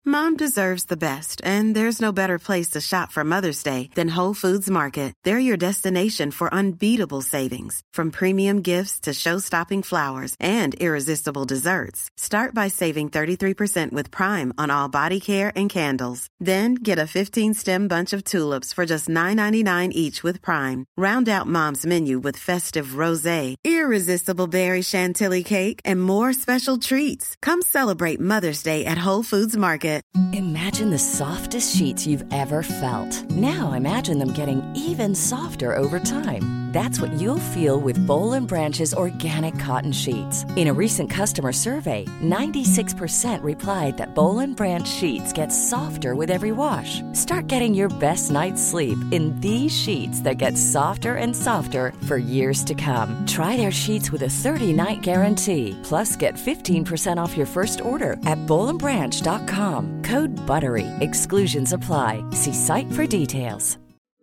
Mom deserves the best, and there's no better place to shop for Mother's Day than Whole Foods Market. They're your destination for unbeatable savings, from premium gifts to show-stopping flowers and irresistible desserts. Start by saving 33% with Prime on all body care and candles. Then get a 15-stem bunch of tulips for just $9.99 each with Prime. Round out Mom's menu with festive rosé, irresistible berry chantilly cake, and more special treats. Come celebrate Mother's Day at Whole Foods Market. Imagine the softest sheets you've ever felt. Now imagine them getting even softer over time. That's what you'll feel with Boll & Branch's organic cotton sheets. In a recent customer survey, 96% replied that Boll & Branch sheets get softer with every wash. Start getting your best night's sleep in these sheets that get softer and softer for years to come. Try their sheets with a 30-night guarantee. Plus, get 15% off your first order at bollandbranch.com. Code BUTTERY. Exclusions apply. See site for details.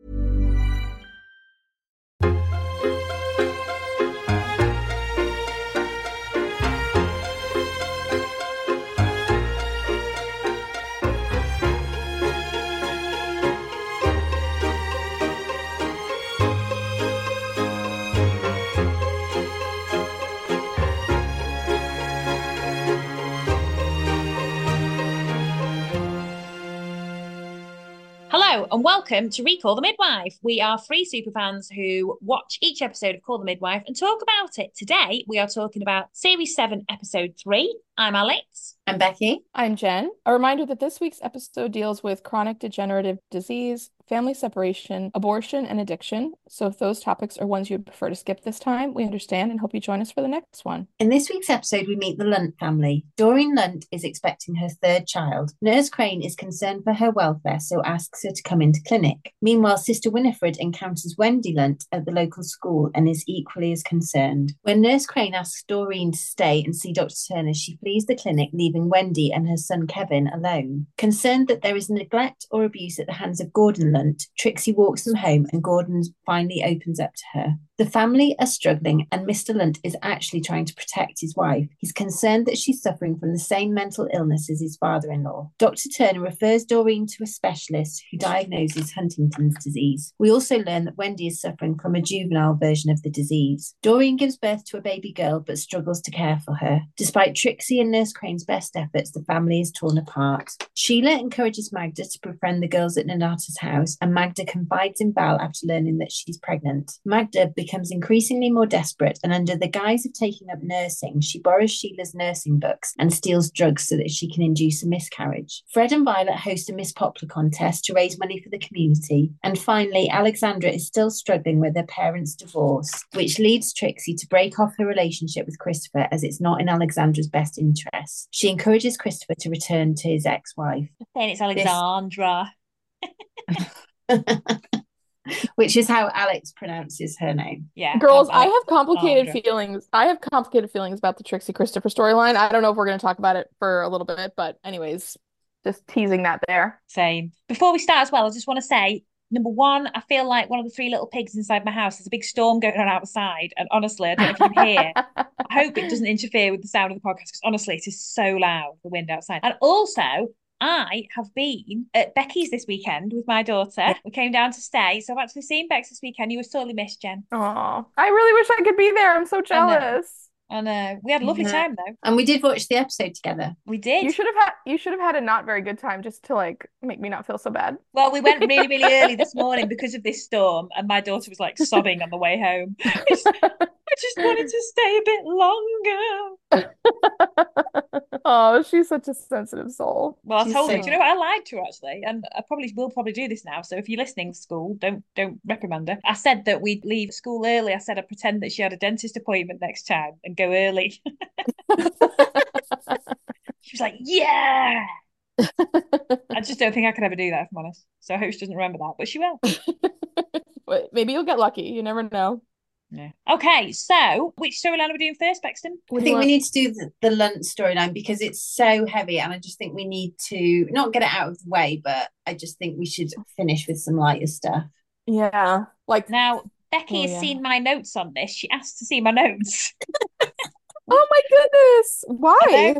Hello and welcome to Recall the Midwife. We are three superfans who watch each episode of Call the Midwife and talk about it. Today we are talking about Series 7, Episode 3. I'm Alex. I'm Becky. I'm Jen. A reminder that this week's episode deals with chronic degenerative disease, family separation, abortion, and addiction. So if those topics are ones you'd prefer to skip this time, we understand and hope you join us for the next one. In this week's episode, we meet the Lunt family. Doreen Lunt is expecting her third child. Nurse Crane is concerned for her welfare, so asks her to come into clinic. Meanwhile, Sister Winifred encounters Wendy Lunt at the local school and is equally as concerned. When Nurse Crane asks Doreen to stay and see Dr. Turner, she flees the clinic, leaving Wendy and her son Kevin alone. Concerned that there is neglect or abuse at the hands of Gordon Lunt, Trixie walks them home and Gordon finally opens up to her. The family are struggling and Mr. Lunt is actually trying to protect his wife. He's concerned that she's suffering from the same mental illness as his father-in-law. Dr. Turner refers Doreen to a specialist who diagnoses Huntington's disease. We also learn that Wendy is suffering from a juvenile version of the disease. Doreen gives birth to a baby girl but struggles to care for her. Despite Trixie and Nurse Crane's best efforts, the family is torn apart. Sheila encourages Magda to befriend the girls at Nanata's house, and Magda confides in Val after learning that she's pregnant. Magda becomes increasingly more desperate, and under the guise of taking up nursing, she borrows Sheila's nursing books and steals drugs so that she can induce a miscarriage. Fred and Violet host a Miss Poplar contest to raise money for the community. And finally, Alexandra is still struggling with her parents' divorce, which leads Trixie to break off her relationship with Christopher as it's not in Alexandra's best interest. She encourages Christopher to return to his ex-wife. Then it's Alexandra. Which is how Alex pronounces her name. Yeah. Girls, I have complicated feelings. I have complicated feelings about the Trixie Christopher storyline. I don't know if we're going to talk about it for a little bit, but anyways, just teasing that there. Same. Before we start as well, I just want to say, number one, I feel like one of the three little pigs inside my house. There's a big storm going on outside, and honestly, I don't know if you can hear. I hope it doesn't interfere with the sound of the podcast, because honestly, it is so loud, the wind outside. And also, I have been at Becky's this weekend with my daughter. We came down to stay, so I've actually seen Bex this weekend. You were sorely missed, Jen. Oh, I really wish I could be there. I'm so jealous. I know. We had a lovely time though. And we did watch the episode together. We did. You should have had a not very good time just to like make me not feel so bad. Well, we went really, really early this morning because of this storm, and my daughter was like sobbing on the way home. I just wanted to stay a bit longer. Oh, she's such a sensitive soul. Well, I told her, do you know what? I lied to her actually, and I will probably do this now. So if you're listening, school, don't reprimand her. I said that we'd leave school early. I said I'd pretend that she had a dentist appointment next time and go early. She was like, yeah. I just don't think I could ever do that, if I'm honest. So I hope she doesn't remember that, but she will. But maybe you'll get lucky. You never know. Yeah. Okay, so which storyline are we doing first, Bexton? I think we need to do the Lunt storyline because it's so heavy, and I just think we need to not get it out of the way, but I just think we should finish with some lighter stuff. Yeah. Like now, Becky has seen my notes on this. She asked to see my notes. Oh my goodness. Why?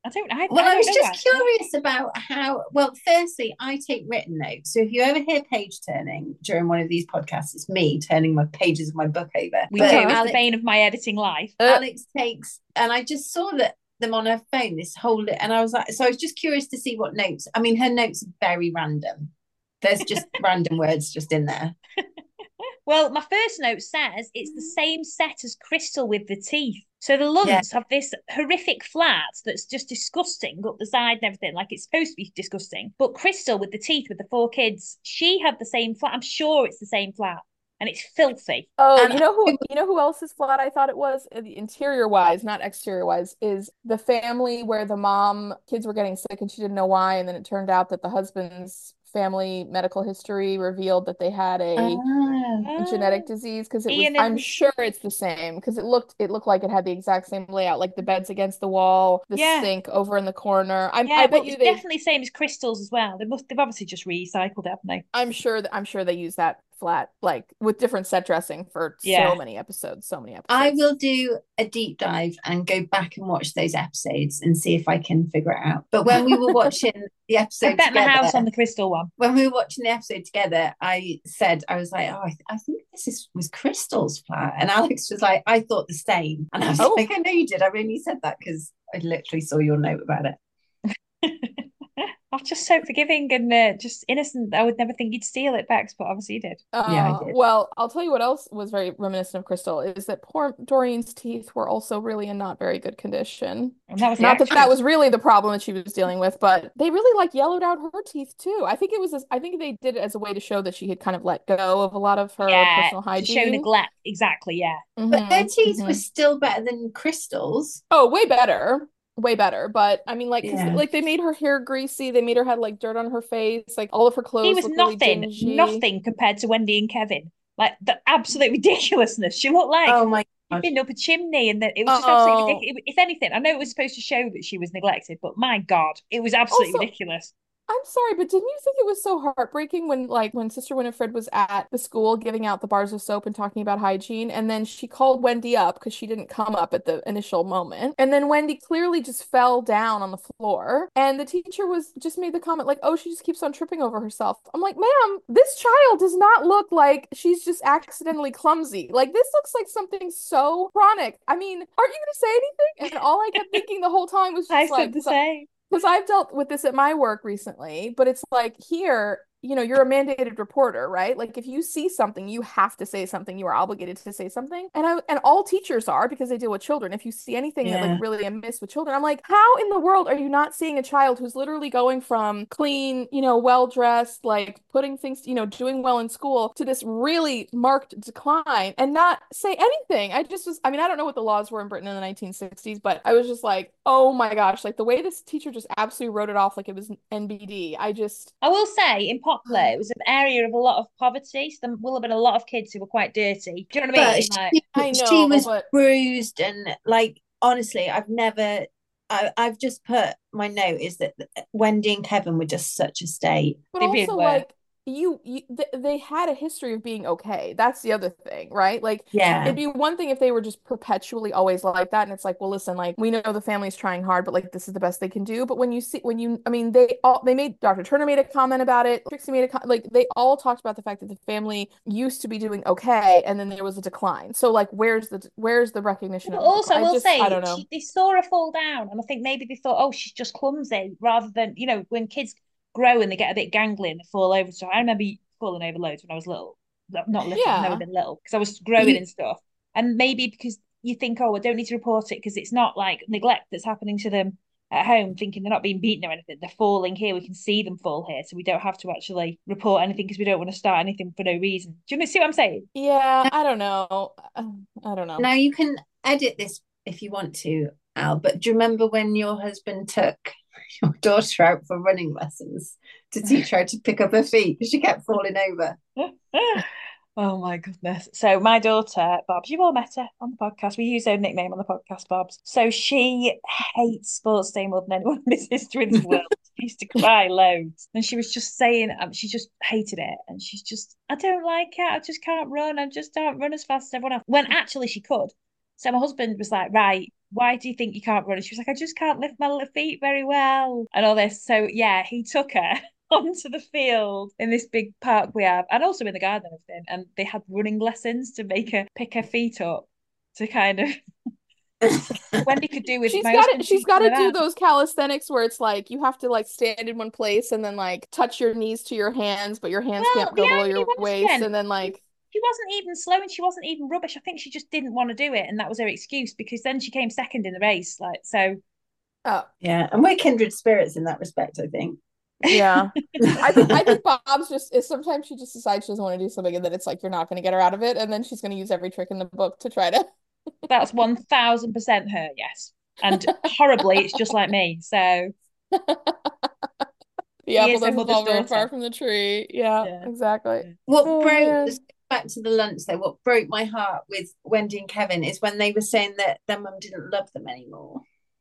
Well, I I don't was know just actually. curious about how, well, firstly, I take written notes. So if you ever hear page turning during one of these podcasts, it's me turning my pages of my book over. We But do. It's the Alex, bane of my editing life. Alex takes, and I just saw that them on her phone, this whole, and I was like, so I was just curious to see what notes. I mean, her notes are very random. There's just random words just in there. Well, my first note says it's the same set as Crystal with the teeth. So the Yeah. Lunts have this horrific flat that's just disgusting up the side and everything. Like it's supposed to be disgusting. But Crystal with the teeth with the 4 kids, she had the same flat. I'm sure it's the same flat. And it's filthy. Oh, And you know who else's flat I thought it was, interior wise, not exterior wise, is the family where the kids were getting sick and she didn't know why, and then it turned out that the husband's family medical history revealed that they had a genetic disease because Ian I'm and sure it's the same because it looked like it had the exact same layout, like the bed's against the wall, the yeah, sink over in the corner. I yeah. bet Well, you it's they definitely the same as Crystal's as well. They've obviously just recycled it, haven't they? I'm sure they use that flat like with different set dressing for Yeah. so many I episodes. will do a deep dive and go back and watch those episodes and see if I can figure it out. But when we were watching the I episode bet my house on together, the Crystal one. when we were watching the episode together, I said, I was like, oh, I think was Crystal's flat. And Alex was like, I thought the same. And I was Oh. like, I know you did. I only said that because I literally saw your note about it. I'm just so forgiving and just innocent. I would never think you'd steal it, Bex, but obviously you did. Yeah, I did. Well, I'll tell you what else was very reminiscent of Crystal is that poor Doreen's teeth were also really in not very good condition. And that was the Not that that actress. was really the problem that she was dealing with, but they really like yellowed out her teeth too. I think they did it as a way to show that she had kind of let go of a lot of her Yeah, personal to show hygiene. neglect. Exactly, yeah. But her teeth were Mhm. still better than Crystal's. Oh, way better. Way better. But I mean, like, because Yeah. like they made her hair greasy, they made her had like dirt on her face, like all of her She clothes was look really dingy. nothing compared to Wendy and Kevin. Like the absolute ridiculousness. She looked like Oh my she'd God. been up a chimney, and that it was just absolutely Oh, ridiculous. If anything, I know it was supposed to show that she was neglected, but my God, it was absolutely also, ridiculous. I'm sorry, but didn't you think it was so heartbreaking when Sister Winifred was at the school giving out the bars of soap and talking about hygiene, and then she called Wendy up because she didn't come up at the initial moment, and then Wendy clearly just fell down on the floor, and the teacher was just made the comment like, "Oh, she just keeps on tripping over herself." I'm like, "Ma'am, this child does not look like she's just accidentally clumsy. Like this looks like something so chronic. I mean, aren't you going to say anything?" And all I kept thinking the whole time was I just like, said the same. because I've dealt with this at my work recently, but it's like here, you're a mandated reporter, right? Like if you see something, you have to say something. You are obligated to say something. And all teachers are because they deal with children. If you see anything that like Yeah. really amiss with children, I'm like, how in the world are you not seeing a child who's literally going from clean, well dressed, like putting things, doing well in school to this really marked decline and not say anything? I mean, I don't know what the laws were in Britain in the 1960s, but I was just like, oh my gosh, like the way this teacher just absolutely wrote it off like it was NBD. I will say in Poplar, it was an area of a lot of poverty. So there will have been a lot of kids who were quite dirty. Do you know what I But mean? Like, I she know, was but bruised and like honestly, I've just put my note is that Wendy and Kevin were just such a state. But they really also, were. like they had a history of being okay. That's the other thing, right? Like Yeah. it'd be one thing if they were just perpetually always like that, and it's like, well, listen, like we know the family's trying hard, but like this is the best they can do. But I mean, they made Dr. Turner made a comment about it. Trixie made like they all talked about the fact that the family used to be doing okay, and then there was a decline. So like, where's the recognition But of the also, I decline? will I say don't know. they saw her fall down, and I think maybe they thought, oh, she's just clumsy, rather than when kids grow and they get a bit gangly and they fall over. So I remember falling over loads when I was little. Not little, I've never Yeah. been little because I was growing You, and stuff. And maybe because you think, oh, I don't need to report it because it's not like neglect that's happening to them at home, thinking they're not being beaten or anything. They're falling here. We can see them fall here, so we don't have to actually report anything because we don't want to start anything for no reason. Do you see what I'm saying? Yeah, I don't know. I don't know. now you can edit this if you want to, Al, but do you remember when your husband took your daughter out for running lessons to teach her to pick up her feet because she kept falling over? Oh my goodness. So my daughter, Bobs, you've all met her on the podcast. We use her nickname on the podcast, Bobs. So she hates sports day more than anyone in this history of this world. She used to cry loads. And she was just saying, she just hated it. And she's just, I don't like it. I just can't run. I just don't run as fast as everyone else. When actually she could. So my husband was like, right, why do you think you can't run? And she was like, I just can't lift my little feet very well, and all this. So yeah, he took her onto the field in this big park we have, and also in the garden and everything. And they had running lessons to make her pick her feet up to kind of Wendy could do with my husband. She's got to do those calisthenics where it's like you have to like stand in one place and then like touch your knees to your hands, but your hands can't go below your waist, and then like she wasn't even slow and she wasn't even rubbish. I think she just didn't want to do it, and that was her excuse, because then she came second in the race. Like, so oh yeah, and we're kindred spirits in that respect, I think. Yeah. I think Bob's just is sometimes she just decides she doesn't want to do something, and then it's like you're not going to get her out of it, and then she's going to use every trick in the book to try to. That's 1000% her, yes. And horribly, it's just like me. So the apple doesn't fall very far from the tree. Yeah, exactly. What broke back to the lunch though, what broke my heart with Wendy and Kevin is when they were saying that their mum didn't love them anymore.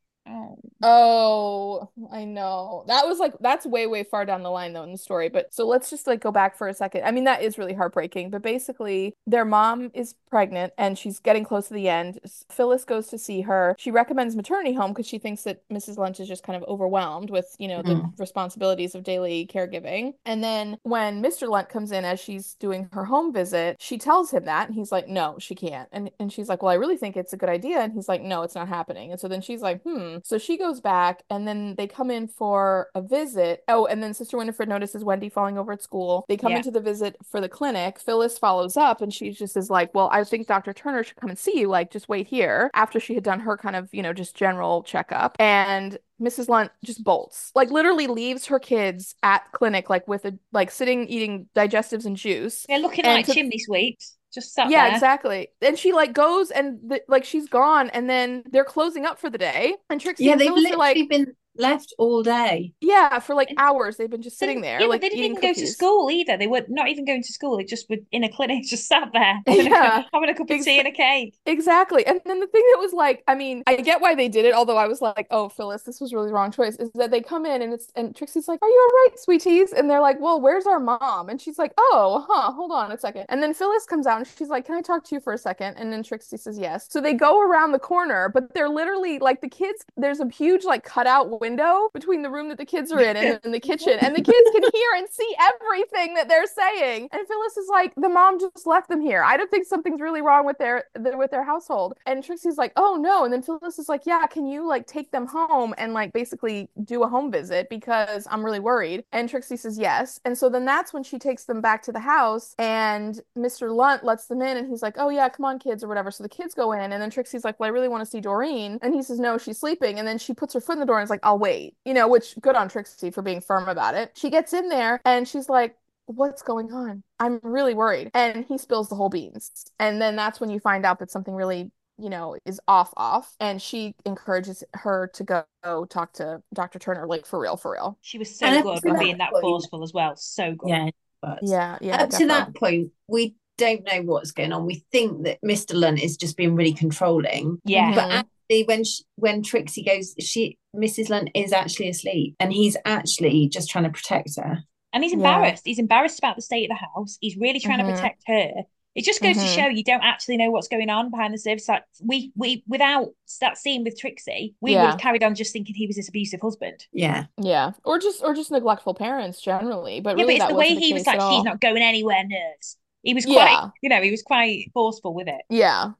Oh, I know. That's way far down the line though in the story. But so let's just like go back for a second. I mean, that is really heartbreaking. But basically, their mom is pregnant and she's getting close to the end. Phyllis goes to see her. She recommends maternity home because she thinks that Mrs. Lunt is just kind of overwhelmed with, the responsibilities of daily caregiving. And then when Mr. Lunt comes in as she's doing her home visit, she tells him that, and he's like, no, she can't. And she's like, well, I really think it's a good idea. And he's like, no, it's not happening. And so then she's like, So she goes back, and then they come in for a visit. Oh, and then Sister Winifred notices Wendy falling over at school. They come into the visit for the clinic. Phyllis follows up, and she just is like, well, I think Dr. Turner should come and see you. Like, just wait here, after she had done her kind of, just general checkup. And Mrs. Lunt just bolts, like literally leaves her kids at clinic, like with sitting eating digestives and juice. They're looking like chimney sweeps. Just sat yeah, there. Exactly. And she like goes and she's gone, and then they're closing up for the day. And Trixie and Phyllis literally been left all day. Yeah, for like hours. They've been just sitting there. Yeah, like they didn't even cookies. go to school either. They were not even going to school. They just were in a clinic, just sat there having a cup of tea and a cake. Exactly. And then the thing that was like, I mean, I get why they did it, although I was like, oh, Phyllis, this was really the wrong choice, is that they come in and Trixie's like, are you all right, sweeties? And they're like, well, where's our mom? And she's like, oh, hold on a second. And then Phyllis comes out and she's like, can I talk to you for a second? And then Trixie says yes. So they go around the corner, but they're literally like the kids, there's a huge like cutout window between the room that the kids are in and the kitchen, and the kids can hear and see everything that they're saying. And Phyllis is like, the mom just left them here. I don't think something's really wrong with their household. And Trixie's like, oh no. And then Phyllis is like, yeah, can you like take them home and like basically do a home visit, because I'm really worried. And Trixie says yes. And so then that's when she takes them back to the house, and Mr. Lunt lets them in, and he's like, oh yeah, come on kids, or whatever. So the kids go in, and then Trixie's like, well, I really want to see Doreen. And he says, no, she's sleeping. And then she puts her foot in the door and is like, I'll wait, which good on Trixie for being firm about it. She gets in there and she's like, what's going on? I'm really worried. And he spills the whole beans. And then that's when you find out that something really, is off. And she encourages her to go talk to Dr. Turner, like for real. She was so good at being that forceful as well. So good. Yeah. Yeah. Up to that point, we don't know what's going on. We think that Mr. Lunt is just being really controlling. Yeah. But actually, when Trixie goes, Mrs. Lunt is actually asleep, and he's actually just trying to protect her. And he's embarrassed. He's embarrassed about the state of the house. He's really trying to protect her. It just goes to show you don't actually know what's going on behind the surface. Like we without that scene with Trixie, we would have carried on just thinking he was this abusive husband. Yeah. Or just neglectful parents generally. But yeah, really, but it's the way he was like, she's not going anywhere, nurse. He was quite, he was quite forceful with it. Yeah.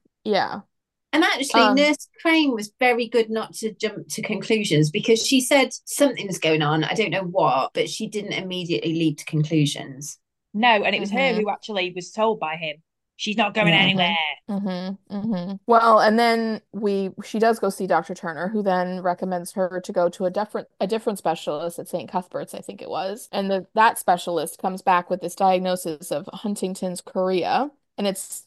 And actually, Nurse Crane was very good not to jump to conclusions, because she said something's going on, I don't know what, but she didn't immediately leap to conclusions. No, and it was her who actually was told by him, she's not going anywhere. Well, and then she does go see Dr. Turner, who then recommends her to go to a different specialist at St. Cuthbert's, I think it was. And that specialist comes back with this diagnosis of Huntington's chorea. And it's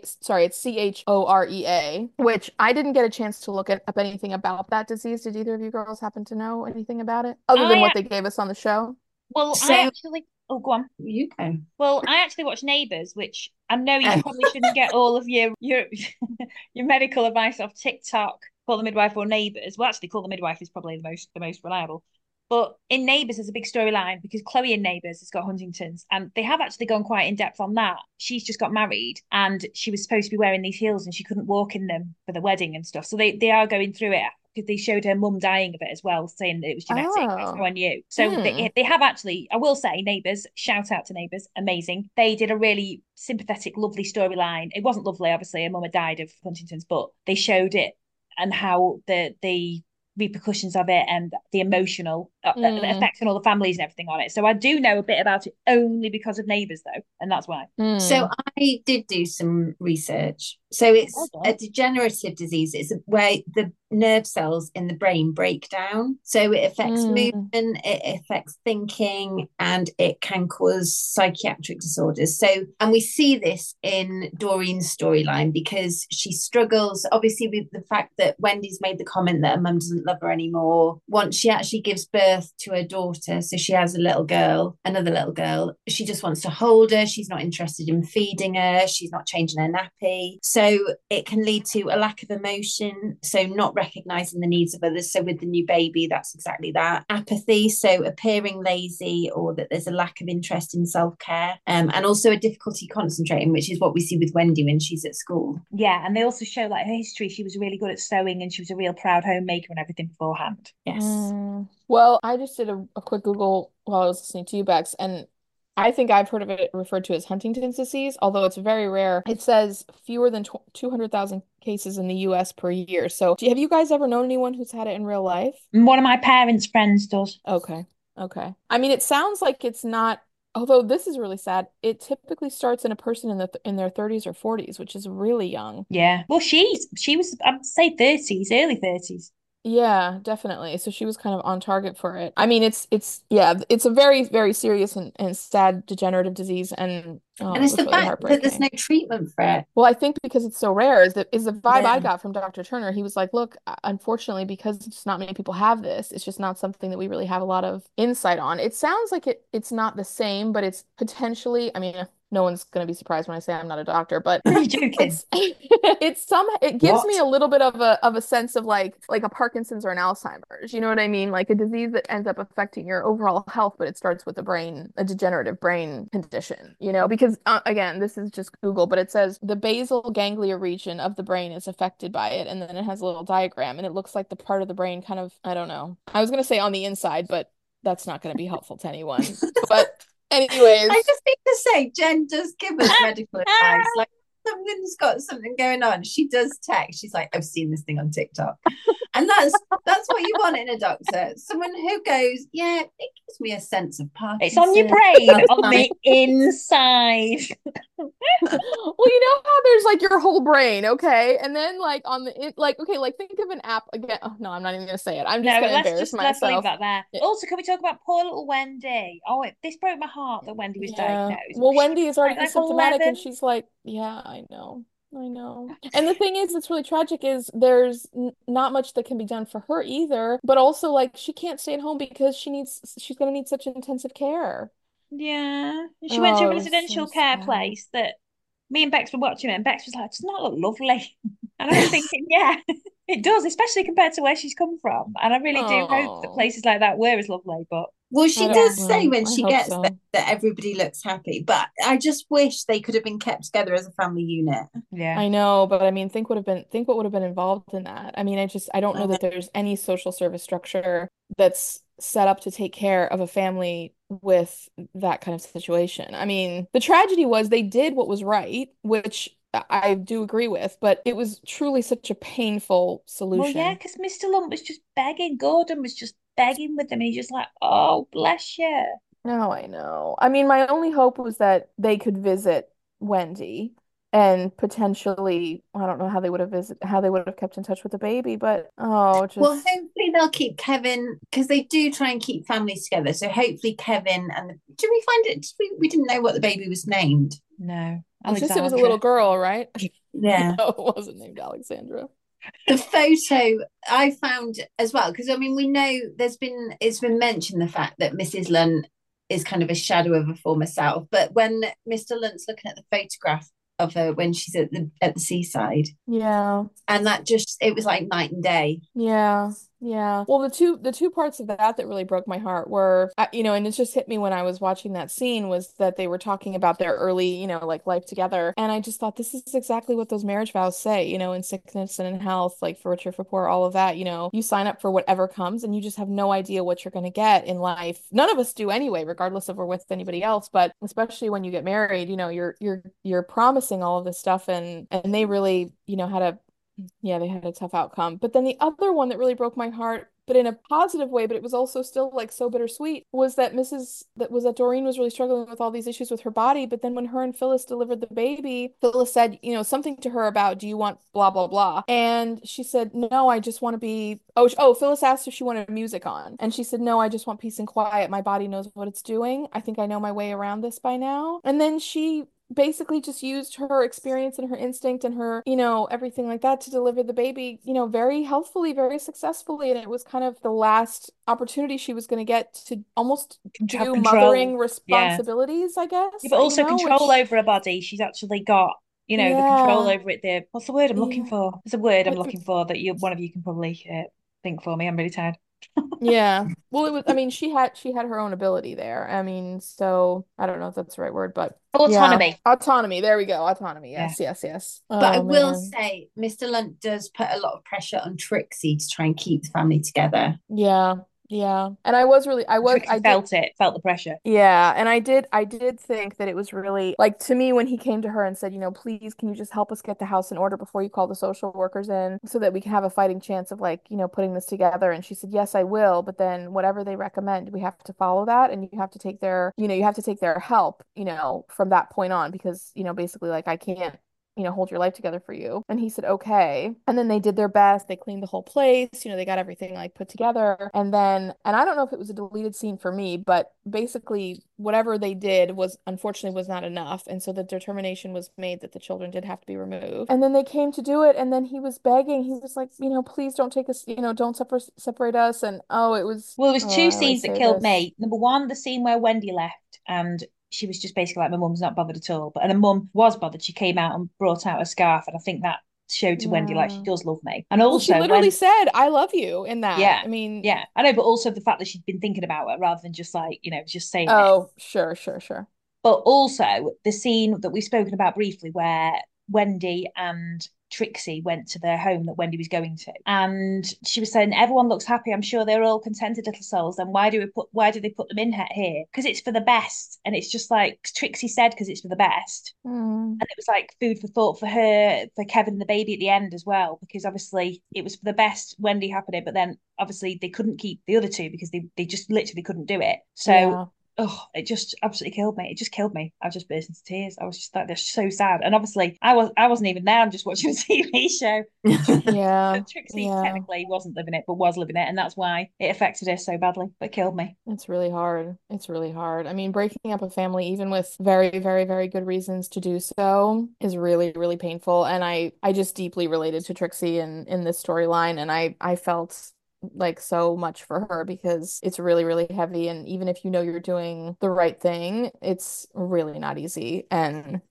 CHOREA, which I didn't get a chance to look up anything about that disease. Did either of you girls happen to know anything about it, other than what they gave us on the show? Well, go on. You go. Well, I actually watched Neighbours, which I know you probably shouldn't get all of your medical advice off TikTok. Call the Midwife or Neighbours. Well, actually, Call the Midwife is probably the most reliable. But in Neighbours, there's a big storyline because Chloe in Neighbours has got Huntington's, and they have actually gone quite in depth on that. She's just got married, and she was supposed to be wearing these heels, and she couldn't walk in them for the wedding and stuff. So they are going through it because they showed her mum dying of it as well, saying that it was genetic. That's how I knew. So they have actually, I will say, Neighbours, shout out to Neighbours, amazing. They did a really sympathetic, lovely storyline. It wasn't lovely, obviously. Her mum had died of Huntington's, but they showed it and how the repercussions of it and the emotional effects on all the families and everything on it. So I do know a bit about it only because of Neighbours, though, and that's why. So I did do some research. So it's a degenerative disease. It's where the nerve cells in the brain break down. So it affects movement, it affects thinking, and it can cause psychiatric disorders. So, and we see this in Doreen's storyline because she struggles, obviously, with the fact that Wendy's made the comment that her mum doesn't love her anymore. Once she actually gives birth to her daughter, so she has a little girl, another little girl, she just wants to hold her. She's not interested in feeding her. She's not changing her nappy. So it can lead to a lack of emotion. So not recognizing the needs of others. So with the new baby, that's exactly that. Apathy, so appearing lazy or that there's a lack of interest in self-care, and also a difficulty concentrating, which is what we see with Wendy when she's at school. Yeah, and they also show like her history. She was really good at sewing and she was a real proud homemaker and everything beforehand. Yes. Well, I just did a quick Google while I was listening to you, Bex, and I think I've heard of it referred to as Huntington's disease, although it's very rare. It says fewer than 200,000 cases in the US per year. So have you guys ever known anyone who's had it in real life? One of my parents' friends does. Okay. I mean, it sounds like it's not, although this is really sad, it typically starts in a person in their 30s or 40s, which is really young. Yeah. Well, she was, I'd say 30s, early 30s. Yeah, definitely. So she was kind of on target for it. I mean, it's a very, very serious and sad degenerative disease, and it's the really fact that there's no treatment for it. Well, I think because it's so rare is the vibe I got from Dr. Turner. He was like, look, unfortunately, because just not many people have this, it's just not something that we really have a lot of insight on. It sounds like it's not the same, but it's potentially, I mean, no one's going to be surprised when I say I'm not a doctor, but it gives me a little bit of a sense of like a Parkinson's or an Alzheimer's. You know what I mean? Like a disease that ends up affecting your overall health, but it starts with a degenerative brain condition, you know, because again, this is just Google, but it says the basal ganglia region of the brain is affected by it. And then it has a little diagram and it looks like the part of the brain kind of, I don't know. I was going to say on the inside, but that's not going to be helpful to anyone. But anyways, I just need to say, Jen does give us medical advice. Like, someone's got something going on, she does text. She's like, I've seen this thing on TikTok. And that's what you want in a doctor. Someone who goes, yeah, it gives me a sense of Parkinson's. It's on your brain, on the inside. Well, you know how there's like your whole brain, okay? And then like on the okay, like think of an app again. Oh no, I'm not even gonna say it. I'm just gonna embarrass myself. Let's leave that there. Also, can we talk about poor little Wendy? Oh, this broke my heart that Wendy was diagnosed. Well, Wendy is already symptomatic, and she's like, yeah, I know. And the thing is, that's really tragic is there's not much that can be done for her either, but also like she can't stay at home because she's going to need such intensive care. Yeah. She went to a residential care place that me and Bex were watching it, and Bex was like, does not look lovely. And I was thinking, yeah, it does, especially compared to where she's come from. And I really do hope that places like that were as lovely, but well, she does say when she gets there that everybody looks happy, but I just wish they could have been kept together as a family unit. Yeah, I know, but I mean, think what would have been involved in that. I mean, I don't know that there's any social service structure that's set up to take care of a family with that kind of situation. I mean, the tragedy was they did what was right, which I do agree with, but it was truly such a painful solution. Well, yeah, because Mr. Lump was just begging. Gordon was just begging with them, and he's just like, oh, bless you. No, I know. I mean, my only hope was that they could visit Wendy and potentially, I don't know how they would have kept in touch with the baby, but well, hopefully they'll keep Kevin, because they do try and keep families together. So hopefully Kevin did we find it? We didn't know what the baby was named. No, it was a little girl, right? Yeah, no, it wasn't named Alexandra. The photo I found as well, because I mean, we know it's been mentioned the fact that Mrs. Lunt is kind of a shadow of her former self, but when Mr. Lunt's looking at the photograph of her when she's at the seaside, yeah, and that it was like night and day. Yeah, Yeah. Well, the two parts of that really broke my heart were, and it just hit me when I was watching that scene was that they were talking about their early, like life together. And I just thought this is exactly what those marriage vows say, in sickness and in health, like for richer, for poor, all of that, you sign up for whatever comes and you just have no idea what you're going to get in life. None of us do anyway, regardless if we're with anybody else, but especially when you get married, you're promising all of this stuff and they really, had a yeah, they had a tough outcome. But then the other one that really broke my heart, but in a positive way, but it was also still like so bittersweet, was that Doreen was really struggling with all these issues with her body. But then when her and Phyllis delivered the baby, Phyllis said, something to her about, do you want blah, blah, blah? And she said, no, I just want to be, Phyllis asked if she wanted music on. And she said, no, I just want peace and quiet. My body knows what it's doing. I think I know my way around this by now. And then she basically just used her experience and her instinct and her, everything like that to deliver the baby, very healthfully, very successfully. And it was kind of the last opportunity she was going to get to almost Have do control. mothering Yeah. responsibilities, I Yeah, guess, but also control which, over her body. She's actually got, the control yeah, over it. What's the word I'm looking yeah. for? There's a word I'm Like, looking for that one of you can probably think for me. I'm really tired. yeah. Well, I mean, she had her own ability there. I mean, so I don't know if that's the right word, but yeah. Autonomy. Autonomy. There we go. Autonomy. Yeah. Yes, yes, yes. But I Oh will man. say, Mr. Lunt does put a lot of pressure on Trixie to try and keep the family together. Yeah. Yeah. And I was really Trixie I did felt the pressure. yeah, and I did think that it was really like to me when he came to her and said, please can you just help us get the house in order before you call the social workers in so that we can have a fighting chance of like, putting this together. And she said, yes, I will, but then whatever they recommend, we have to follow that and you have to take their help, from that point on because, basically like I can't hold your life together for you. And he said, okay. And then they did their best. They cleaned the whole place. They got everything like put together. And I don't know if it was a deleted scene for me, but basically whatever they did was unfortunately was not enough. And so the determination was made that the children did have to be removed. And then they came to do it. And then he was begging. He was like, please don't take us, don't separate us. And Well, there was two I scenes always that say killed this. me. Number one, the scene where Wendy left and she was just basically like, my mum's not bothered at all. But and her mum was bothered. She came out and brought out a scarf, and I think that showed to Wendy like she Yeah. does love me. And Well, she also literally when said, I love you in that. yeah, I mean, yeah, I know, but also the fact that she'd been thinking about it rather than just like, just saying it. oh, sure, sure, sure. But also the scene that we've spoken about briefly where Wendy and Trixie went to their home that Wendy was going to. And she was saying, everyone looks happy. I'm sure they're all contented little souls. Then why do they put them in here? Because it's for the best. And it's just like Trixie said, because it's for the best. Mm. And it was like food for thought for her, for Kevin and the baby at the end as well, because obviously it was for the best Wendy happening, but then obviously they couldn't keep the other two because they just literally couldn't do it. So Yeah. oh, it just absolutely killed me. It just killed me. I was just burst into tears. I was just like, they're so sad. And obviously, I wasn't even there. I'm just watching a TV show. Yeah. Trixie Yeah. technically wasn't living it, but was living it, and that's why it affected her so badly. But killed me. It's really hard. It's really hard. I mean, breaking up a family, even with very, very, very good reasons to do so, is really, really painful. And I just deeply related to Trixie in this storyline, and I felt like so much for her because it's really, really heavy. And even if you're doing the right thing, it's really not easy. And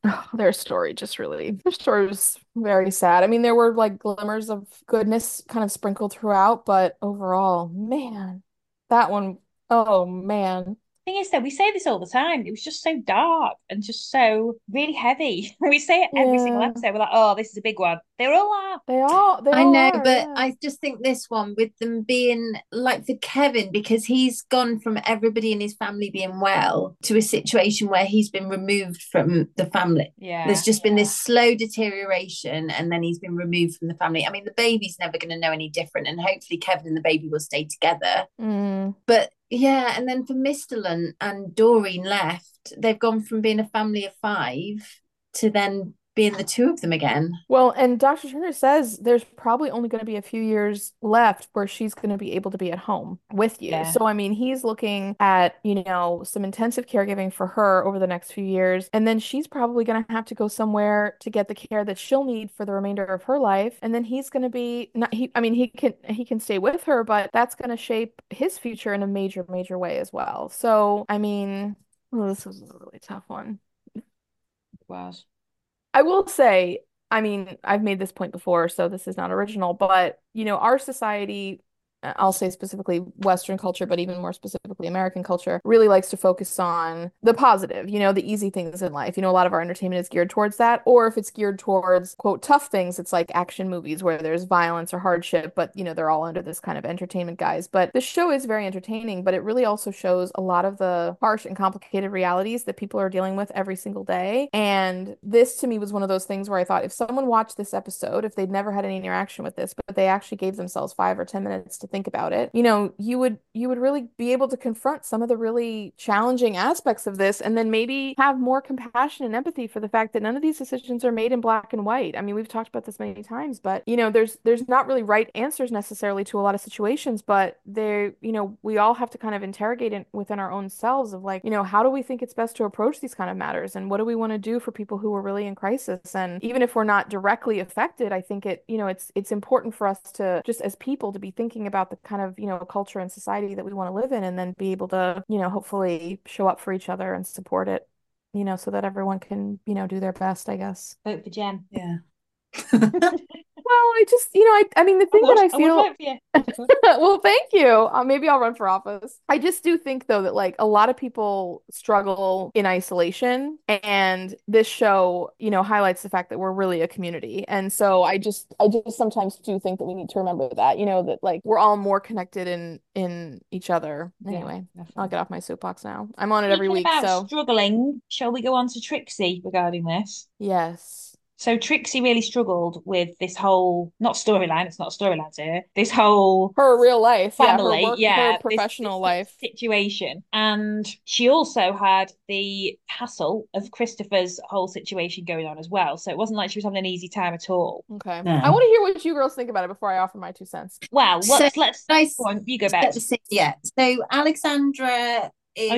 their story was very sad. I mean, there were like glimmers of goodness kind of sprinkled throughout, but overall, man, that one, oh man. Thing is, though, we say this all the time. It was just so dark and just so really heavy. We say it every single Yeah, episode. We're like, oh, this is a big one. They all are. they I all know, are, but yeah. I just think this one with them being like for Kevin, because he's gone from everybody in his family being well to a situation where he's been removed from the family. There's Yeah. just been this slow deterioration, and then he's been removed from the family. I mean, the baby's never going to know any different, and hopefully Kevin and the baby will stay together. Mm. But yeah, and then for Mr. Lunt and Doreen left, they've gone from being a family of five to then being the two of them again. Well, and Dr. Turner says there's probably only going to be a few years left where she's going to be able to be at home with you. Yeah. So, I mean, he's looking at, some intensive caregiving for her over the next few years. And then she's probably going to have to go somewhere to get the care that she'll need for the remainder of her life. And then he's going to be not he I mean, he can stay with her, but that's going to shape his future in a major, major way as well. So, I mean, this was a really tough one. It was. I will say, I mean, I've made this point before, so this is not original, but our society I'll say specifically Western culture, but even more specifically American culture, really likes to focus on the positive, you know, the easy things in life. You know, a lot of our entertainment is geared towards that. Or if it's geared towards, quote, tough things, it's like action movies where there's violence or hardship, but, you know, they're all under this kind of entertainment guise. But the show is very entertaining, but it really also shows a lot of the harsh and complicated realities that people are dealing with every single day. And this to me was one of those things where I thought if someone watched this episode, if they'd never had any interaction with this, but they actually gave themselves 5 or 10 minutes to think about it, you know, you would really be able to confront some of the really challenging aspects of this, and then maybe have more compassion and empathy for the fact that none of these decisions are made in black and white. I mean, we've talked about this many times, but you know, there's not really right answers necessarily to a lot of situations, but they, you know, we all have to kind of interrogate it within our own selves of like, you know, how do we think it's best to approach these kind of matters, and what do we want to do for people who are really in crisis? And even if we're not directly affected, I think it, you know, it's important for us to just as people to be thinking about the kind of, you know, culture and society that we want to live in, and then be able to, you know, hopefully show up for each other and support it, you know, so that everyone can, you know, do their best, I guess. Vote for Jen. Yeah. Well, I just, you know, I mean, the thing that I I would feel, vote for you. well, thank you. Maybe I'll run for office. I just do think, though, that like a lot of people struggle in isolation, and this show, you know, highlights the fact that we're really a community. And so I just sometimes do think that we need to remember that, you know, that like we're all more connected in each other. Anyway, I'll get off my soapbox now. I'm on it every Speaking week, about so struggling, shall we go on to Trixie regarding this? yes. So Trixie really struggled with this whole, not storyline, it's not a storyline to her, this whole Her real life, yeah, her family, work, her this professional life. situation. And she also had the hassle of Christopher's whole situation going on as well. So it wasn't like she was having an easy time at all. Okay. No. I want to hear what you girls think about it before I offer my 2 cents. Well, So let's nice. go on, you go Set back. the scene. Yeah. So Alexandra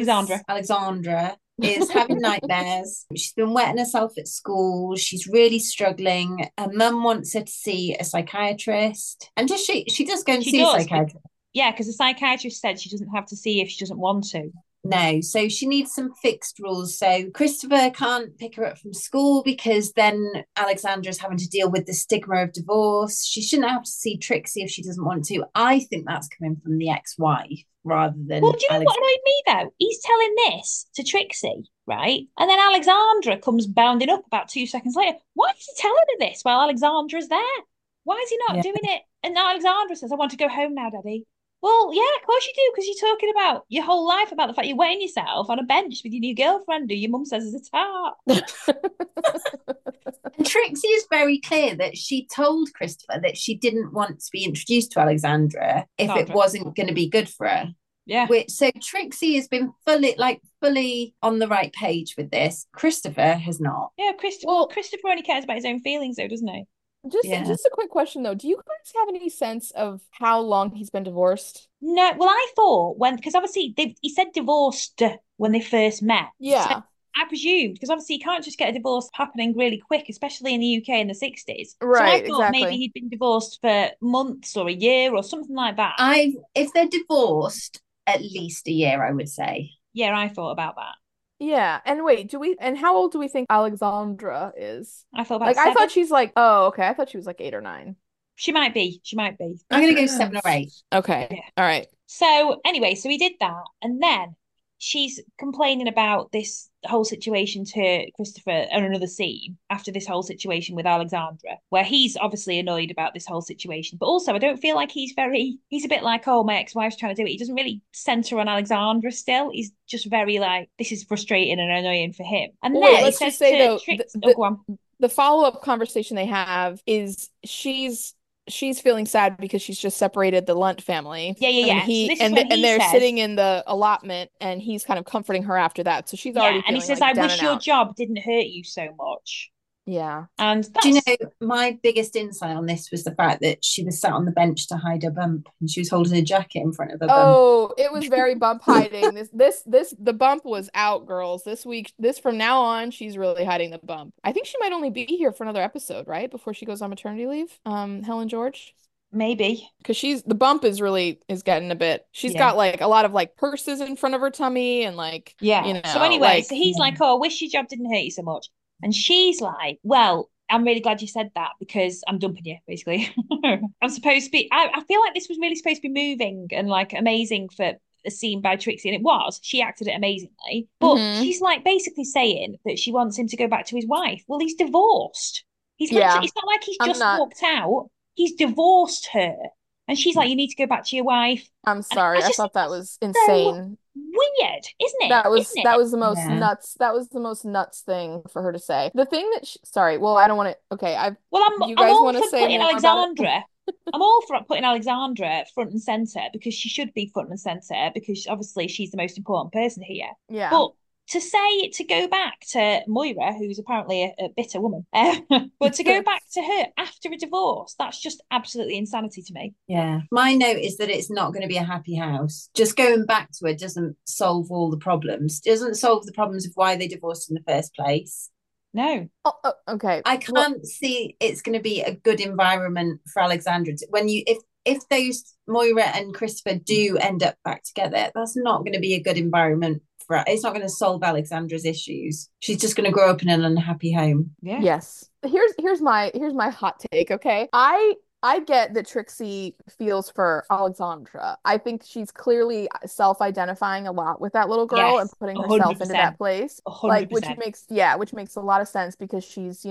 is having nightmares. She's been wetting herself at school. She's really struggling. Her mum wants her to see a psychiatrist. And she does go and see a psychiatrist. Yeah, because the psychiatrist said she doesn't have to see if she doesn't want to. No, so she needs some fixed rules. So Christopher can't pick her up from school because then Alexandra's having to deal with the stigma of divorce. She shouldn't have to see Trixie if she doesn't want to. I think that's coming from the ex-wife rather than. Well, do you know what annoyed me though? He's telling this to Trixie, right? And then Alexandra comes bounding up about 2 seconds later. Why is he telling her this while Alexandra's there? Why is he not doing it? And Alexandra says, I want to go home now, Daddy. Well, yeah, of course you do, because you're talking about your whole life, about the fact you're wetting yourself on a bench with your new girlfriend who your mum says is a tart. And Trixie is very clear that she told Christopher that she didn't want to be introduced to Alexandra if it wasn't going to be good for her. Yeah. So Trixie has been fully on the right page with this. Christopher has not. Yeah, Christopher only cares about his own feelings though, doesn't he? Just a quick question though. Do you guys have any sense of how long he's been divorced? No, well, I thought because obviously he said divorced when they first met. Yeah. So I presumed, because obviously you can't just get a divorce happening really quick, especially in the UK in the 60s. Right, so I thought maybe he'd been divorced for months or a year or something like that. If they're divorced, at least a year, I would say. Yeah, I thought about that. Yeah, and wait, how old do we think Alexandra is? I thought about 7. I thought she's like, oh, okay, I thought she was like 8 or 9. She might be. I'm gonna go 7 or 8. Okay. Yeah. All right. So anyway, so he did that, and then she's complaining about this whole situation to Christopher on another scene after this whole situation with Alexandra, where he's obviously annoyed about this whole situation. But also, I don't feel like he's a bit like, oh, my ex-wife's trying to do it. He doesn't really center on Alexandra still. He's just very like, this is frustrating and annoying for him. And then let's just say, though, go on. The follow-up conversation they have is she's feeling sad because she's just separated the Lunt family. Yeah. And they're sitting in the allotment, and he's kind of comforting her after that. So she's already and he says, like, I wish your job didn't hurt you so much. Yeah. And do you know, my biggest insight on this was the fact that she was sat on the bench to hide her bump, and she was holding a jacket in front of her bump. Oh, it was very bump hiding. The bump was out, girls. This week, from now on, she's really hiding the bump. I think she might only be here for another episode, right? Before she goes on maternity leave. Helen George. Maybe. Because the bump is getting a bit, she's got like a lot of like purses in front of her tummy and like, you know. So anyway, so he's like, oh, I wish your job didn't hurt you so much. And she's like, well, I'm really glad you said that because I'm dumping you, basically. I'm supposed to be, I feel like this was really supposed to be moving and like amazing for a scene by Trixie, and it was. She acted it amazingly. But she's like basically saying that she wants him to go back to his wife. Well, he's divorced. He's actually, it's not like he's just walked out. He's divorced her. And she's like, you need to go back to your wife. I'm sorry. I thought that was insane. Weird, isn't it? That was the most nuts. That was the most nuts thing for her to say. The thing that sorry, well, I don't want to. Okay, you guys want to say more Alexandra. I'm all for putting Alexandra front and center because she should be front and center because obviously she's the most important person here. Yeah. But to go back to Moira, who's apparently a bitter woman, but to go back to her after a divorce, that's just absolutely insanity to me. Yeah. My note is that it's not going to be a happy house. Just going back to it doesn't solve all the problems. Doesn't solve the problems of why they divorced in the first place. No. Oh, okay. I can't see it's going to be a good environment for Alexandra. If those Moira and Christopher do end up back together, that's not going to be a good environment. It's not going to solve Alexandra's issues. She's just going to grow up in an unhappy home. Yeah. Yes. Here's my hot take. Okay. I get that Trixie feels for Alexandra. I think she's clearly self-identifying a lot with that little girl and putting herself 100%. Into that place. 100%. Like, which makes a lot of sense because she's,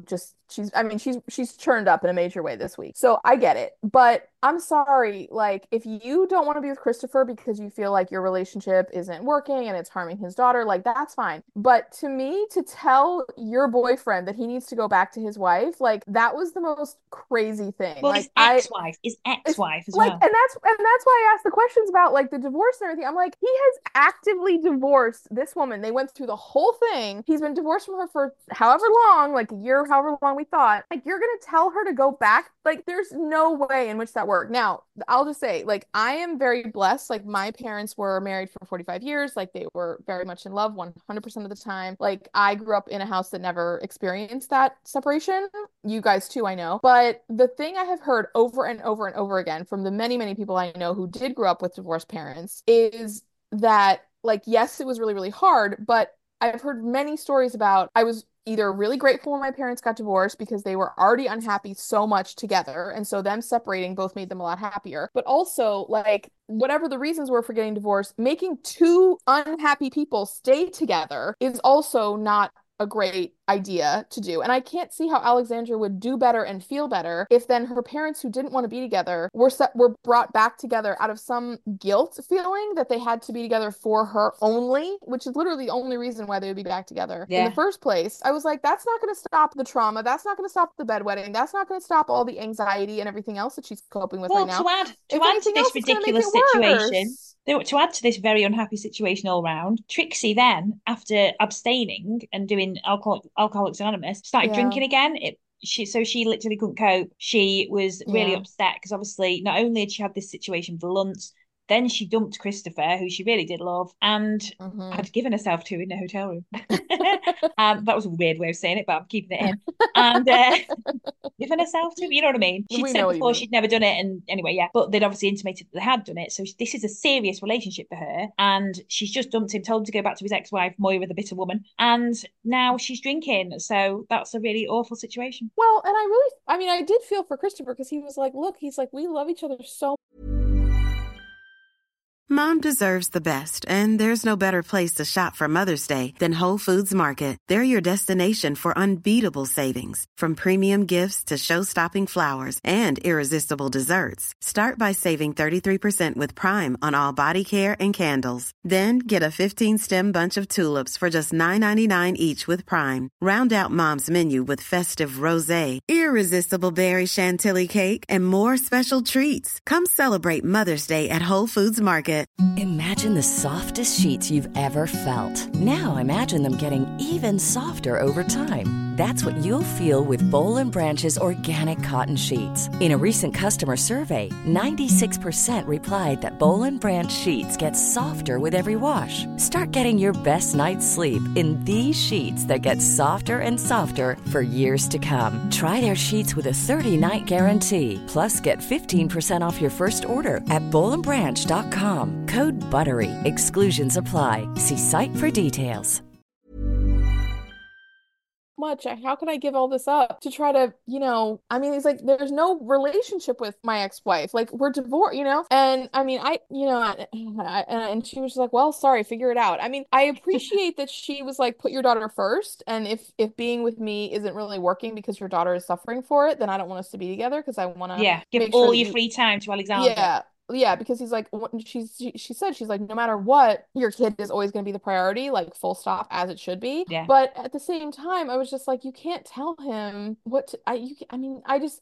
she's churned up in a major way this week. So I get it. But I'm sorry, like, if you don't want to be with Christopher because you feel like your relationship isn't working and it's harming his daughter, like, that's fine. But to me, to tell your boyfriend that he needs to go back to his wife, like, that was the most crazy thing. Well, like, his ex-wife as well. And that's why I asked the questions about, like, the divorce and everything. I'm like, he has actively divorced this woman. They went through the whole thing. He's been divorced from her for however long, like a year, however long we thought. Like, you're going to tell her to go back? Like, there's no way in which that works. Now, I'll just say, like, I am very blessed. Like, my parents were married for 45 years. Like, they were very much in love 100% of the time. Like, I grew up in a house that never experienced that separation. You guys too, I know. But the thing I have heard over and over and over again from the many, many people I know who did grow up with divorced parents is that, like, yes, it was really, really hard, but I've heard many stories about I was either really grateful when my parents got divorced because they were already unhappy so much together. And so them separating both made them a lot happier. But also, like, whatever the reasons were for getting divorced, making two unhappy people stay together is also not a great idea to do. And I can't see how Alexandra would do better and feel better if then her parents who didn't want to be together were brought back together out of some guilt feeling that they had to be together for her only, which is literally the only reason why they would be back together in the first place. I was like, that's not going to stop the trauma. That's not going to stop the bedwetting. That's not going to stop all the anxiety and everything else that she's coping with right now. To add to this ridiculous situation, to add to this very unhappy situation all round, Trixie then, after abstaining and doing Alcoholics Anonymous, started drinking again. She literally couldn't cope. She was really upset because obviously not only had she had this situation with Luntz, then she dumped Christopher, who she really did love, and had given herself to in a hotel room. That was a weird way of saying it, but I'm keeping it in. And given herself to, you know what I mean? She'd said before she'd never done it, and anyway, but they'd obviously intimated that they had done it. So this is a serious relationship for her, and she's just dumped him, told him to go back to his ex-wife, Moira, the bitter woman, and now she's drinking. So that's a really awful situation. Well, and I did feel for Christopher because he was like, look, he's like, we love each other so. Mom deserves the best, and there's no better place to shop for Mother's Day than Whole Foods Market. They're your destination for unbeatable savings, from premium gifts to show-stopping flowers and irresistible desserts. Start by saving 33% with Prime on all body care and candles. Then get a 15-stem bunch of tulips for just $9.99 each with Prime. Round out Mom's menu with festive rosé, irresistible berry chantilly cake, and more special treats. Come celebrate Mother's Day at Whole Foods Market. Imagine the softest sheets you've ever felt. Now imagine them getting even softer over time. That's what you'll feel with Boll & Branch's organic cotton sheets. In a recent customer survey, 96% replied that Boll & Branch sheets get softer with every wash. Start getting your best night's sleep in these sheets that get softer and softer for years to come. Try their sheets with a 30-night guarantee. Plus, get 15% off your first order at bollandbranch.com. Code BUTTERY. Exclusions apply. See site for details. much. How can I give all this up to try to, I mean, he's like, there's no relationship with my ex-wife. Like, we're divorced, And I mean, and she was just like, well, sorry, figure it out. I mean, I appreciate that she was like, put your daughter first. And if being with me isn't really working because your daughter is suffering for it, then I don't want us to be together because I want to Give make sure all that your you, free time to Alexandra. yeah, because he's like, she said, she's like, no matter what, your kid is always going to be the priority, like full stop, as it should be. Yeah. But at the same time, I was just like, you can't tell him what to, I mean,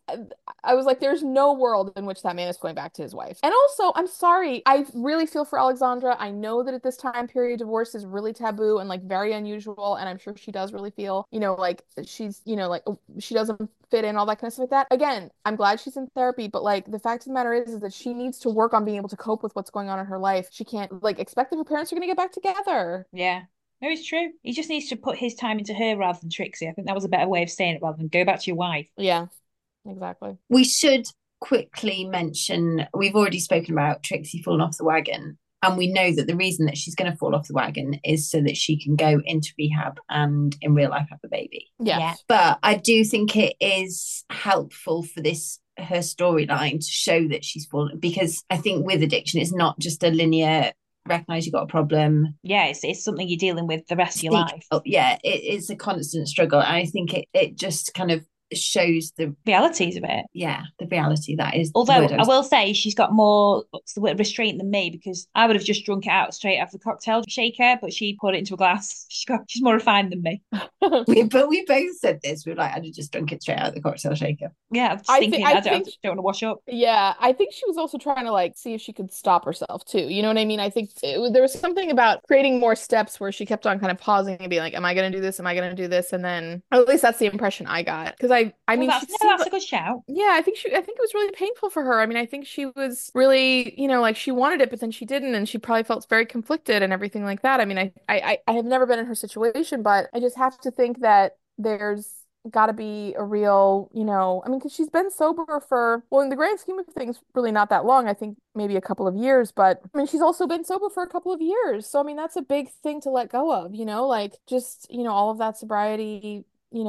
I was like, there's no world in which that man is going back to his wife. And also, I'm sorry, I really feel for Alexandra. I know that at this time period, divorce is really taboo and like very unusual. And I'm sure she does really feel, like she's, like she doesn't fit in, all that kind of stuff like that. Again, I'm glad she's in therapy, but like the fact of the matter is that she needs to work on being able to cope with what's going on in her life. She can't like expect that her parents are going to get back together. Yeah. No, it's true. He just needs to put his time into her rather than Trixie. I think that was a better way of saying it rather than go back to your wife. Yeah, exactly. We should quickly mention, we've already spoken about Trixie falling off the wagon. And we know that the reason that she's going to fall off the wagon is so that she can go into rehab and in real life have a baby. Yes. Yeah. But I do think it is helpful for her storyline to show that she's fallen, because I think with addiction, it's not just a linear recognize you've got a problem. Yeah, it's something you're dealing with the rest of your life. Yeah, it's a constant struggle. And I think it just kind of shows the realities of it. Yeah, the reality that is. Although I will say she's got more restraint than me, because I would have just drunk it out straight after the cocktail shaker, but she poured it into a glass. She's more refined than me. we both said this. We were like, I'd have just drunk it straight out of the cocktail shaker. Yeah, I was thinking I don't want to wash up. Yeah, I think she was also trying to like see if she could stop herself too. You know what I mean? I think there was something about creating more steps where she kept on kind of pausing and being like, am I going to do this? Am I going to do this? And then, or at least that's the impression I got. Because I mean, that's a good shout. Yeah, I think it was really painful for her. I mean, I think she was really, like she wanted it, but then she didn't, and she probably felt very conflicted and everything like that. I mean, I have never been in her situation, but I just have to think that there's got to be a real, I mean, because she's been sober for, well, in the grand scheme of things, really not that long. I think maybe a couple of years, but I mean, she's also been sober for a couple of years. So, I mean, that's a big thing to let go of, like just, all of that sobriety,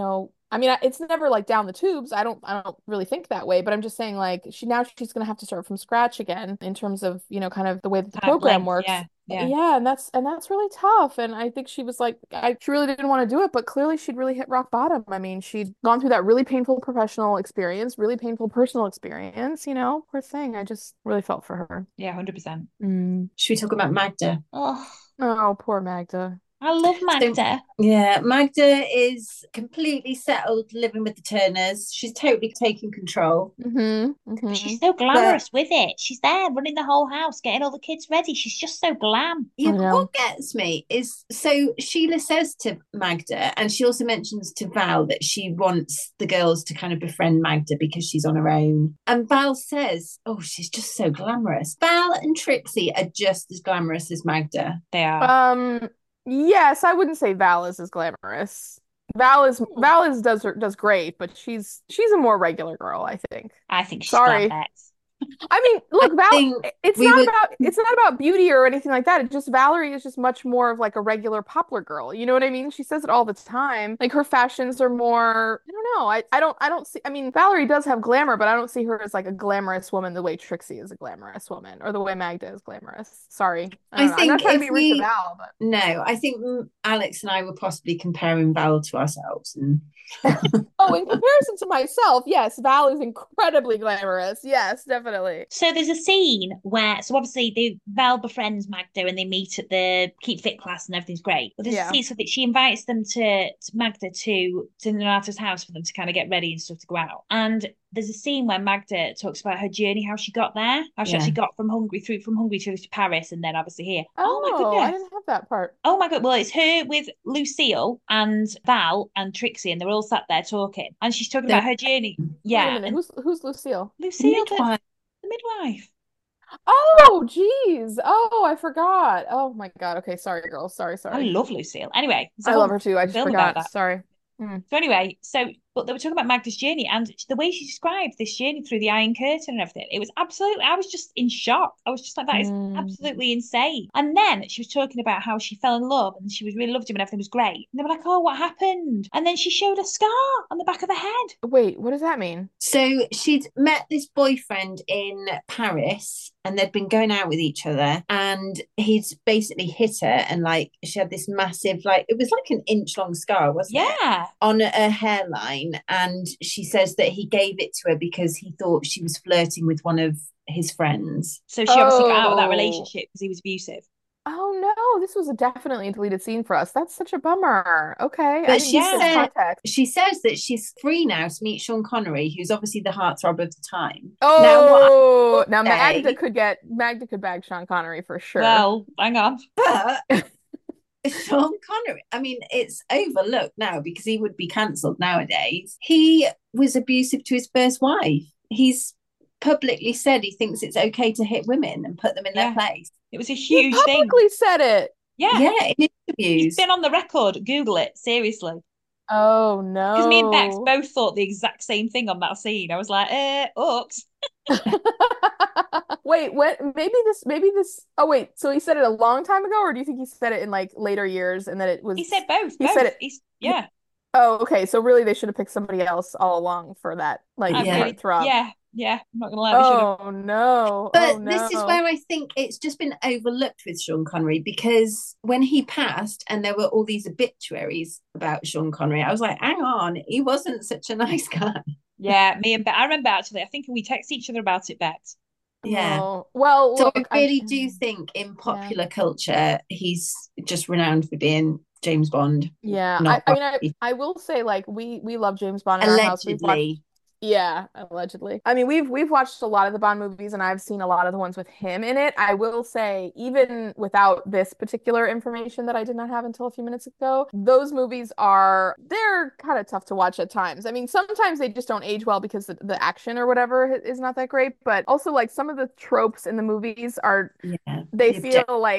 I mean, it's never like down the tubes. I don't really think that way, but I'm just saying like she's going to have to start from scratch again in terms of, kind of the way that the program works. Yeah, and that's really tough. And I think she was like, she really didn't want to do it, but clearly she'd really hit rock bottom. I mean, she'd gone through that really painful professional experience, really painful personal experience, poor thing. I just really felt for her. Yeah, 100%. Should we talk about Magda? Oh, poor Magda. I love Magda. So, Magda is completely settled living with the Turners. She's totally taking control. She's so glamorous with it. She's there running the whole house, getting all the kids ready. She's just so glam. Yeah, what gets me is, so Sheila says to Magda, and she also mentions to Val that she wants the girls to kind of befriend Magda because she's on her own. And Val says, oh, she's just so glamorous. Val and Trixie are just as glamorous as Magda. They are. Yes, I wouldn't say Val is as glamorous. Val does great, but she's a more regular girl, I think. I think she's sorry. I mean, look, Val, it's not about beauty or anything like that. It's just Valerie is just much more of like a regular poplar girl. You know what I mean? She says it all the time. Like her fashions are more, I don't know. I don't see, I mean, Valerie does have glamour, but I don't see her as like a glamorous woman the way Trixie is a glamorous woman or the way Magda is glamorous. Sorry. I'm not trying to be rude to Val, but no, I think Alex and I were possibly comparing Val to ourselves and oh, in comparison to myself, yes, Val is incredibly glamorous. Yes, definitely. So there's a scene where, so obviously Val befriends Magda and they meet at the Keep Fit class and everything's great. But there's a scene so that she invites them to Magda to Donato's house for them to kind of get ready and stuff to go out. And there's a scene where Magda talks about her journey, how she got there, how she actually got from Hungary to Paris and then obviously here. Oh my goodness. I didn't have that part. Oh my God. Well, it's her with Lucille and Val and Trixie, and they're all sat there talking. And she's talking about her journey. Yeah. Wait a minute. Who's Lucille? Lucille, the midwife. Oh, geez. Oh, I forgot. Oh my God. Okay, sorry, girls. Sorry. I love Lucille. Anyway. I love her too. I just forgot. Sorry. So anyway, but they were talking about Magda's journey and the way she described this journey through the Iron Curtain and everything. It was absolutely, I was just in shock. I was just like, that is absolutely insane. And then she was talking about how she fell in love and she was really loved him and everything was great. And they were like, oh, what happened? And then she showed a scar on the back of her head. Wait, what does that mean? So she'd met this boyfriend in Paris and they'd been going out with each other and he'd basically hit her and like she had this massive, like it was like an inch long scar, wasn't it? Yeah. On her hairline. And she says that he gave it to her because he thought she was flirting with one of his friends. So she obviously got out of that relationship because he was abusive. Oh no, this was definitely a deleted scene for us. That's such a bummer. Okay. But she says that she's free now to meet Sean Connery, who's obviously the heartthrob of the time. Now Magda could bag Sean Connery for sure. Well, hang on. But Sean Connery, I mean, it's overlooked now because he would be cancelled nowadays. He was abusive to his first wife. He's publicly said he thinks it's okay to hit women and put them in their place. It was a huge thing. He publicly said it. Yeah. Yeah, in interviews. He's been on the record. Google it, seriously. Oh, no. Because me and Bex both thought the exact same thing on that scene. I was like, oops. Wait, what? Maybe this. Oh, wait. So he said it a long time ago, or do you think he said it in like later years and that it was. He said both. He said it. Yeah. Oh, okay. So really, they should have picked somebody else all along for that, like heartthrob. Yeah. I'm not gonna lie. Oh no! But this is where I think it's just been overlooked with Sean Connery because when he passed and there were all these obituaries about Sean Connery, I was like, hang on, he wasn't such a nice guy. Yeah, me and Bex. I remember actually. I think we text each other about it, Bex. Yeah. Oh, well, so I really do think in popular culture, he's just renowned for being James Bond. Yeah, I will say, like, we love James Bond in allegedly. Our house. Yeah, allegedly. I mean, we've watched a lot of the Bond movies and I've seen a lot of the ones with him in it. I will say, even without this particular information that I did not have until a few minutes ago, those movies they're kind of tough to watch at times. I mean, sometimes they just don't age well because the action or whatever is not that great, but also like some of the tropes in the movies they feel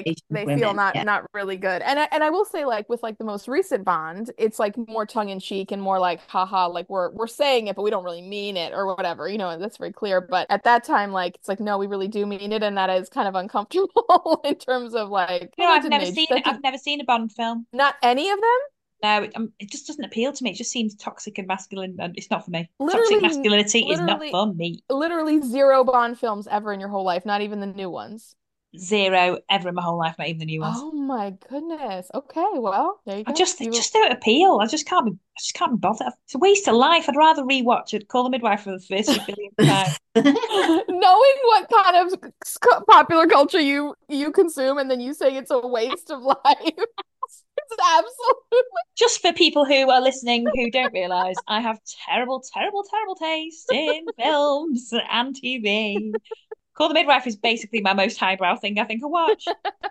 not really good. And I will say, like, with like the most recent Bond, it's like more tongue in cheek and more like, haha, like we're saying it, but we don't really mean it or whatever, that's very clear. But at that time, like, it's like, no, we really do mean it, and that is kind of uncomfortable in terms of like, I've never seen a Bond film. Not any of them. No, it just doesn't appeal to me. It just seems toxic and masculine, and it's not for me. Toxic masculinity is not for me. Literally 0 Bond films ever in your whole life, not even the new ones. 0 ever in my whole life, not even the new ones. Oh my goodness. Okay, well, there you go. It just don't appeal. I just can't be bothered. It's a waste of life. I'd rather rewatch it, Call the Midwife for the first 1 billion time. Knowing what kind of popular culture you consume, and then you say it's a waste of life. It's absolutely just for people who are listening who don't realise, I have terrible, terrible, terrible taste in films and TV. Call the Midwife is basically my most highbrow thing I think I watch.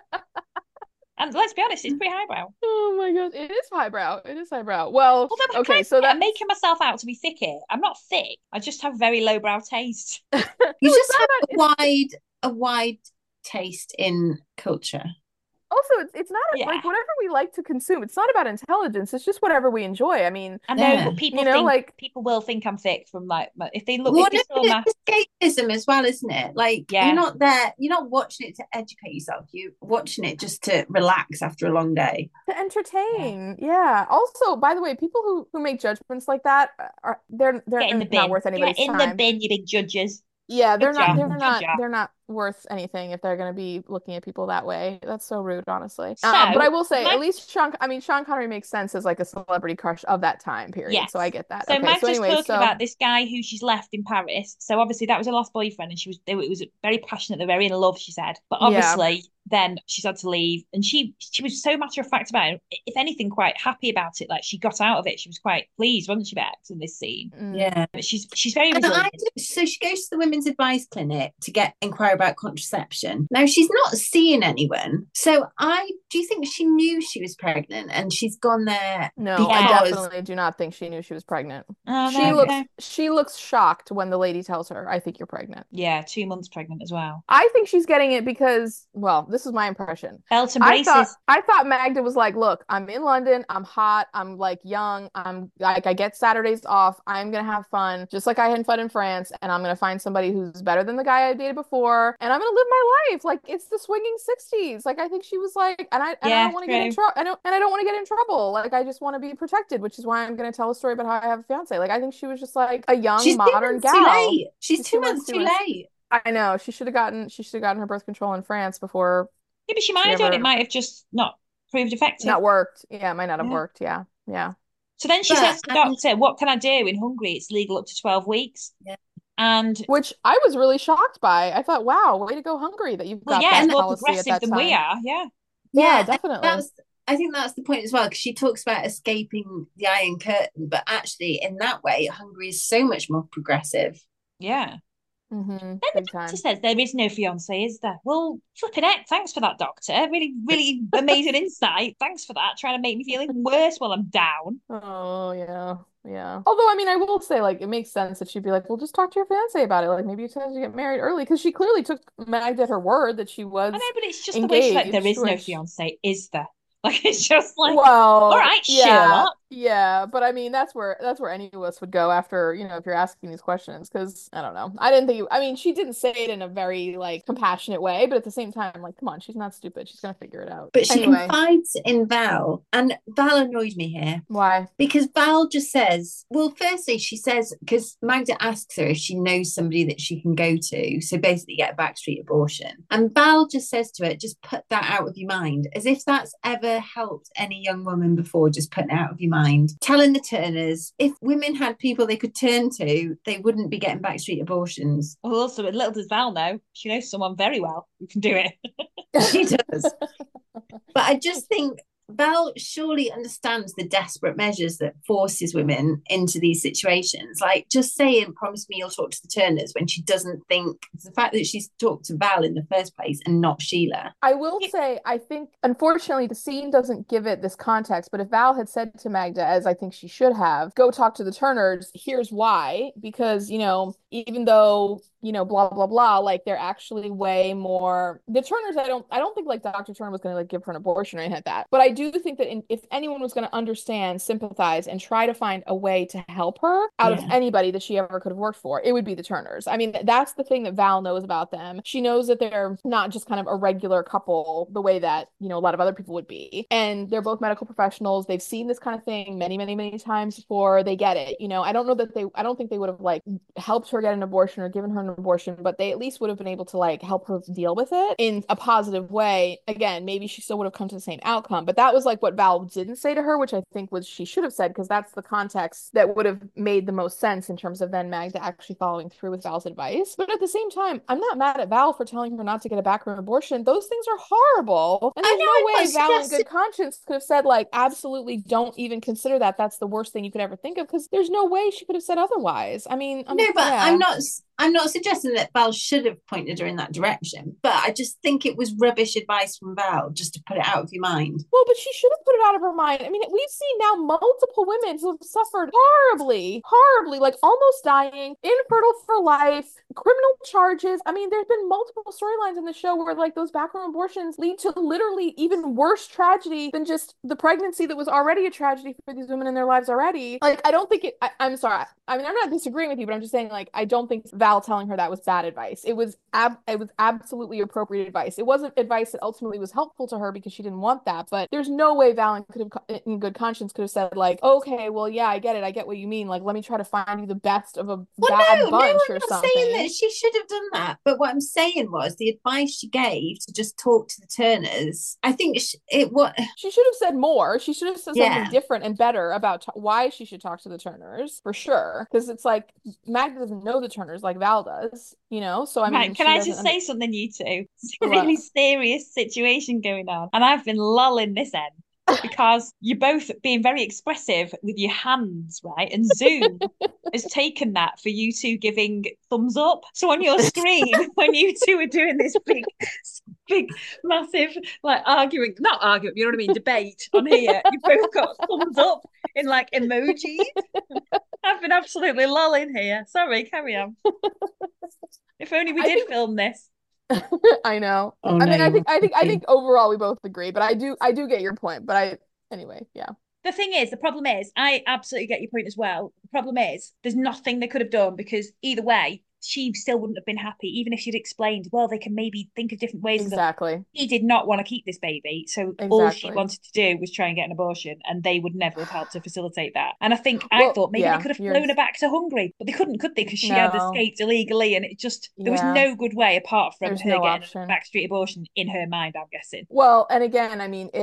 And let's be honest, it's pretty highbrow. Oh my god, it is highbrow. It is highbrow. Well, okay, so I'm making myself out to be thick here. I'm not thick. I just have very lowbrow taste. You just have a wide taste in culture. Also, it's not like whatever we like to consume. It's not about intelligence. It's just whatever we enjoy. I mean, I know, but people will think I'm thick from like if they look. Well, it's escapism as well, isn't it? Like you're not there. You're not watching it to educate yourself. You're watching it just to relax after a long day. To entertain, yeah. Also, by the way, people who make judgments like that they're not worth anybody's time. In the bin, you big judges. Yeah, they're not worth anything if they're going to be looking at people that way. That's so rude, honestly. But I will say, at least Sean Connery makes sense as like a celebrity crush of that time period. Yes. So I get that. So Mag's just talking about this guy who she's left in Paris. So obviously that was her last boyfriend, and it was very passionate. They're very in love, she said. But obviously then she's had to leave, and she was so matter of fact about it. If anything, quite happy about it. Like she got out of it. She was quite pleased, wasn't she, Bex, in this scene? Yeah. But she's very resilient. So she goes to the Women's Advice Clinic to inquire about contraception. Now she's not seeing anyone. So do you think she knew she was pregnant and she's gone there? No, I definitely do not think she knew she was pregnant. She looks shocked when the lady tells her, "I think you're pregnant." Yeah, 2 months pregnant as well. I think she's getting it because, well, this is my impression. Belt and braces. I thought Magda was like, look, I'm in London, I'm hot, I'm like young, I'm like I get Saturdays off, I'm gonna have fun, just like I had fun in France, and I'm gonna find somebody who's better than the guy I dated before, and I'm gonna live my life. Like it's the swinging 60s. Like I think she was like, and I don't want to get in trouble. I don't want to get in trouble. Like I just want to be protected, which is why I'm gonna tell a story about how I have a fiance. Like I think she was just like a young modern gal. Too late. She's 2 months too late. I know. She should have gotten her birth control in France before. Yeah, but she might have done it. Might have just not proved effective. Not worked. Yeah, it might not have worked. Yeah. Yeah. So then she says to the doctor, what can I do? In Hungary, it's legal up to 12 weeks. Yeah. And which I was really shocked by. I thought, wow, way to go, Hungary, that you've got that more policy progressive at that than time. we are. Yeah. Yeah, definitely. I think that's the point as well, because she talks about escaping the Iron Curtain, but actually in that way, Hungary is so much more progressive. Yeah. Mm-hmm. Then the doctor says there is no fiance, is there? Well, flipping heck, thanks for that, doctor. Really, really amazing insight. Thanks for that. Trying to make me feel even worse while I'm down. Oh, yeah. Yeah. Although, I mean, I will say, like, it makes sense that she'd be like, well, just talk to your fiance about it. Like, maybe you tend to get married early, because she clearly took Magda at her word that she was. I know, but it's just engaged, the way she's like, there is no fiance, is there? Like, it's just like, well, all right, Sherlock. Yeah, but I mean, that's where any of us would go after, if you're asking these questions, because I don't know. I didn't think, I mean, she didn't say it in a very like compassionate way, but at the same time, like, come on, she's not stupid. She's gonna figure it out. But she confides in Val, and Val annoys me here. Why? Because Val just says, well, firstly, she says, because Magda asks her if she knows somebody that she can go to, so basically get a backstreet abortion. And Val just says to her, just put that out of your mind, as if that's ever helped any young woman before, just putting it out of your mind. Telling the Turners, if women had people they could turn to, they wouldn't be getting backstreet abortions. Well, also, little does Val know, she knows someone very well who can do it. She does. But I just think Val surely understands the desperate measures that forces women into these situations. Like, just saying, promise me you'll talk to the Turners, when she doesn't think, the fact that she's talked to Val in the first place and not Sheila. I will say, I think, unfortunately, the scene doesn't give it this context, but if Val had said to Magda, as I think she should have, go talk to the Turners, here's why, because, even though, blah, blah, blah, like, they're actually way more, the Turners, I don't think, like, Dr. Turner was going to, like, give her an abortion or anything like that, but I do think that if anyone was going to understand, sympathize, and try to find a way to help her out of anybody that she ever could have worked for, it would be the Turners. I mean, that's the thing that Val knows about them. She knows that they're not just kind of a regular couple the way that, a lot of other people would be. And they're both medical professionals. They've seen this kind of thing many, many, many times before. They get it. I don't think they would have like helped her get an abortion or given her an abortion, but they at least would have been able to like help her deal with it in a positive way. Again, maybe she still would have come to the same outcome, but that was like what Val didn't say to her, which I think was she should have said, because that's the context that would have made the most sense in terms of then Magda actually following through with Val's advice. But at the same time, I'm not mad at Val for telling her not to get a backroom abortion. Those things are horrible. And there's no way Val in good conscience could have said, like, absolutely don't even consider that. That's the worst thing you could ever think of, because there's no way she could have said otherwise. I mean, I'm not suggesting that Val should have pointed her in that direction, but I just think it was rubbish advice from Val just to put it out of your mind. Well, but she should have put it out of her mind. I mean, we've seen now multiple women who have suffered horribly, like almost dying, infertile for life, criminal charges. I mean, there's been multiple storylines in the show where like those backroom abortions lead to literally even worse tragedy than just the pregnancy that was already a tragedy for these women in their lives already. Like, I don't think I'm sorry. I mean, I'm not disagreeing with you, but I'm just saying, like, I don't think Val telling her that was bad advice. It was absolutely appropriate advice. It wasn't advice that ultimately was helpful to her because she didn't want that, but there's no way Val could have, in good conscience, could have said like, okay, well, yeah, I get it. I get what you mean. Like, let me try to find you the best of a bad bunch or something. I'm saying that she should have done that, but what I'm saying was the advice she gave to just talk to the Turners, I think she should have said more. She should have said something different and better about why she should talk to the Turners, for sure, because it's like Magda doesn't know the Turners like Val does, so I mean, right, can I just say something, you two? It's a really serious situation going on, and I've been lulling this end because you're both being very expressive with your hands, right? And Zoom has taken that for you two giving thumbs up. So on your screen, when you two are doing this big, massive, like not argument, you know what I mean, debate on here, you've both got thumbs up in like emojis. I've been absolutely lolling here. Sorry, carry on. If only we did film this. I know. Oh I no, mean, you're I right. think overall we both agree, but I do get your point. But anyway, yeah. The thing is, the problem is, I absolutely get your point as well. The problem is, there's nothing they could have done because either way, she still wouldn't have been happy, even if she'd explained, well, they can maybe think of different ways and stuff. Exactly. He did not want to keep this baby. So all she Exactly. wanted to do was try and get an abortion, and they would never have helped to facilitate that. And I Well, thought maybe they yeah, could have you're flown her back to Hungary, but they couldn't, could they? Because she had no. escaped illegally, and it just, there was Yeah, no good way apart from there's her no getting a option. backstreet abortion in her mind, I'm guessing. Well, and again, I mean,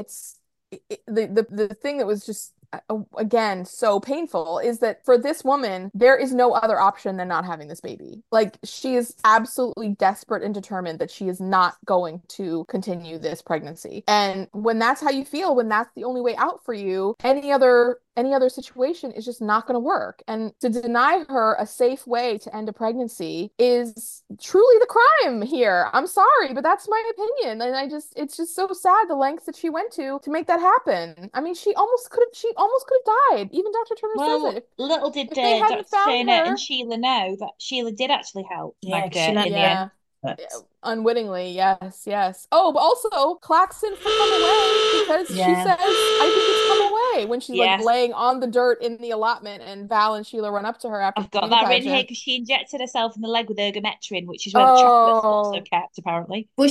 the thing that was just again so painful is that for this woman, there is no other option than not having this baby. Like she is absolutely desperate and determined that she is not going to continue this pregnancy. And when that's how you feel, when that's the only way out for you, any other situation is just not going to work. And to deny her a safe way to end a pregnancy is truly the crime here. I'm sorry, but that's my opinion. And it's just so sad the lengths that she went to make that happen. I mean, she almost could have died. Even Dr. Turner says Well, it. little did If they hadn't Dr. found Turner and her, Sheila know that Sheila did actually help Yeah, she Magda let in the end. yeah. but Unwittingly, yes, yes. Oh, but also Claxon for come away because she yeah. says, I think it's come away when she's like Yes, laying on the dirt in the allotment and Val and Sheila run up to her after the I've got beauty that written here pageant. because she injected herself in the leg with ergometrin, which is where the chocolate's also Oh, kept, apparently. Well,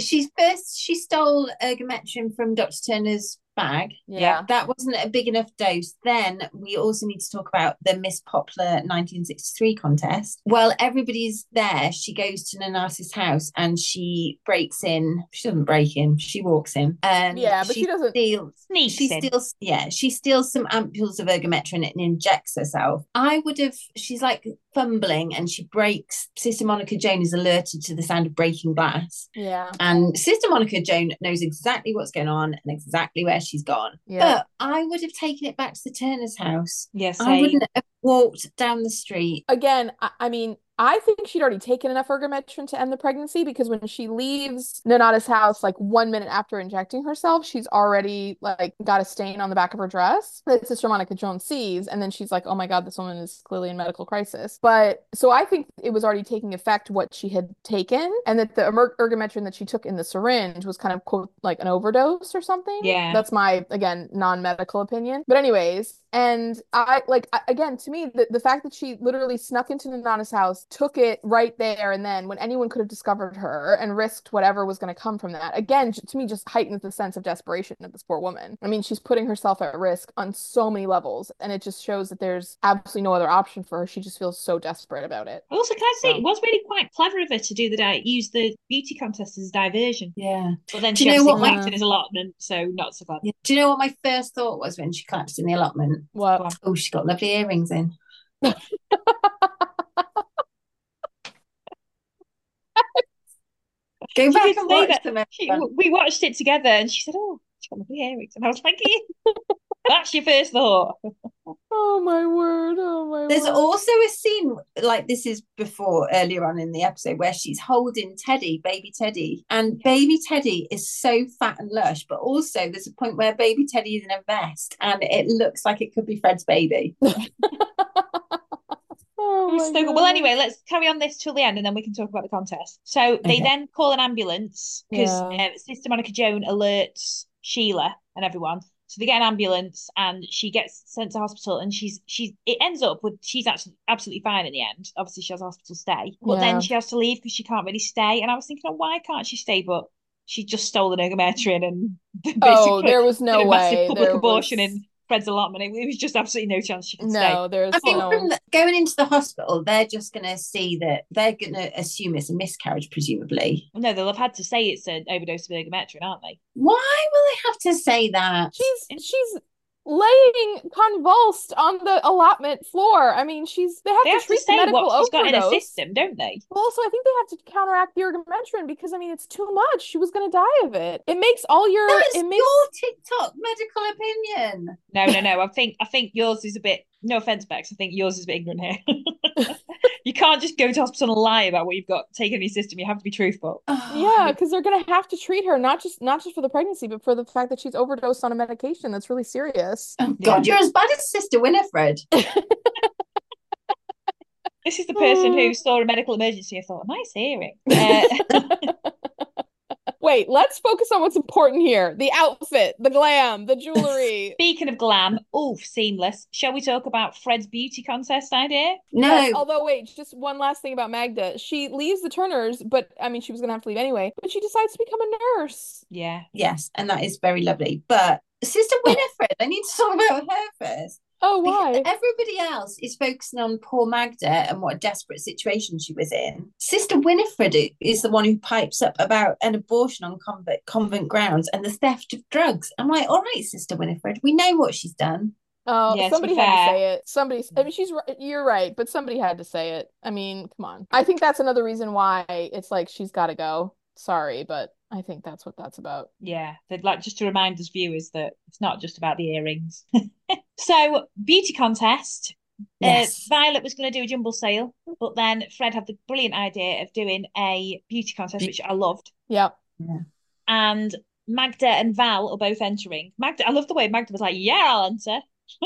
she stole ergometrin from Dr. Turner's bag. Yeah. yeah. That wasn't a big enough dose. Then we also need to talk about the Miss Poplar 1963 contest. While everybody's there, she goes to Nanasis' house and she breaks in. She doesn't break in, she walks in and Yeah, but she doesn't. Sneaks in. she steals some ampules of ergometrin and injects herself. She's like fumbling and she breaks. Sister Monica Joan is alerted to the sound of breaking glass. Yeah. And Sister Monica Joan knows exactly what's going on and exactly where she's gone. Yeah. But I would have taken it back to the Turner's house. Yes, I wouldn't have walked down the street. Again, I mean, I think she'd already taken enough ergometrin to end the pregnancy because when she leaves Nonata's house, like 1 minute after injecting herself, she's already like got a stain on the back of her dress that Sister Monica Jones sees. And then she's like, oh my God, this woman is clearly in medical crisis. But so I think it was already taking effect what she had taken, and that the ergometrin that she took in the syringe was kind of quote like an overdose or something. Yeah. That's my, again, non-medical opinion. But anyways, and again, to me, the fact that she literally snuck into Nana's house, took it right there and then when anyone could have discovered her and risked whatever was going to come from that, again, to me, just heightens the sense of desperation of this poor woman. I mean, she's putting herself at risk on so many levels, and it just shows that there's absolutely no other option for her. She just feels so desperate about it. Also, can I say, it was really quite clever of her to do use the beauty contest as a diversion. Yeah. But then Do she you know obviously what clapped in his allotment, so not so bad. Yeah. Do you know what my first thought was when she collapsed in the allotment? What? Oh, she got lovely earrings in. Go back and watch them. We watched it together and she said, oh, she's got lovely earrings. And I was like, yeah. That's your first thought. Oh my word. Oh my There's word. also a scene like this is before earlier on in the episode where she's holding Teddy, baby Teddy, and baby Teddy is so fat and lush, but also there's a point where baby Teddy is in a vest and it looks like it could be Fred's baby. Oh my So, well, goodness. anyway, let's carry on this till the end and then we can talk about the contest. So they Okay. then call an ambulance because Yeah. Sister Monica Joan alerts Sheila and everyone. So they get an ambulance and she gets sent to hospital and it ends up with she's actually absolutely fine in the end. Obviously she has a hospital stay, but Yeah. then she has to leave because she can't really stay. And I was thinking, oh, why can't she stay? But she just stole an ergometrin and Oh, basically there was no did a massive way. public There abortion was in Fred's allotment. It was just absolutely no chance she could stay. no, there's I mean, no. going into the hospital, they're just going to see that they're going to assume it's a miscarriage, presumably. No, they'll have had to say it's an overdose of ergometrin, aren't they? Why will they have to say that? She's laying convulsed on the allotment floor. I mean, they have They to have to treat the say medical what she's got in her overdose. system, don't they? Well, also, I think they have to counteract the ergometrin because I mean, it's too much. She was going to die of it. It makes all your. That's It makes. your TikTok medical opinion. No. I think yours is a bit. No offense, Bex. I think yours is a bit ignorant here. You can't just go to hospital and lie about what you've got taken in your system. You have to be truthful. Yeah, because they're gonna have to treat her not just for the pregnancy, but for the fact that she's overdosed on a medication that's really serious. Oh, God, you're as bad as Sister Winifred. This is the person who saw a medical emergency and thought, nice hearing. Wait, let's focus on what's important here. The outfit, the glam, the jewelry. Speaking of glam, oof, seamless. Shall we talk about Fred's beauty contest idea? No. Yes, although, wait, just one last thing about Magda. She leaves the Turners, but I mean, she was going to have to leave anyway, but she decides to become a nurse. Yeah. Yes, and that is very lovely. But Sister Winifred, I need to talk about her first. Oh, why? Because everybody else is focusing on poor Magda and what a desperate situation she was in. Sister Winifred is the one who pipes up about an abortion on convent grounds and the theft of drugs. I'm like, all right, Sister Winifred, we know what she's done. Oh, Yeah, to somebody be had to fair. say it. I mean, you're right, but somebody had to say it. I mean, come on. I think that's another reason why it's like she's got to go. Sorry, but I think that's what that's about. Yeah, they'd like just to remind us viewers that it's not just about the earrings. So, beauty contest. Yes. Violet was going to do a jumble sale, but then Fred had the brilliant idea of doing a beauty contest, which I loved. Yep. Yeah. And Magda and Val are both entering. Magda, I love the way Magda was like, "Yeah, I'll enter."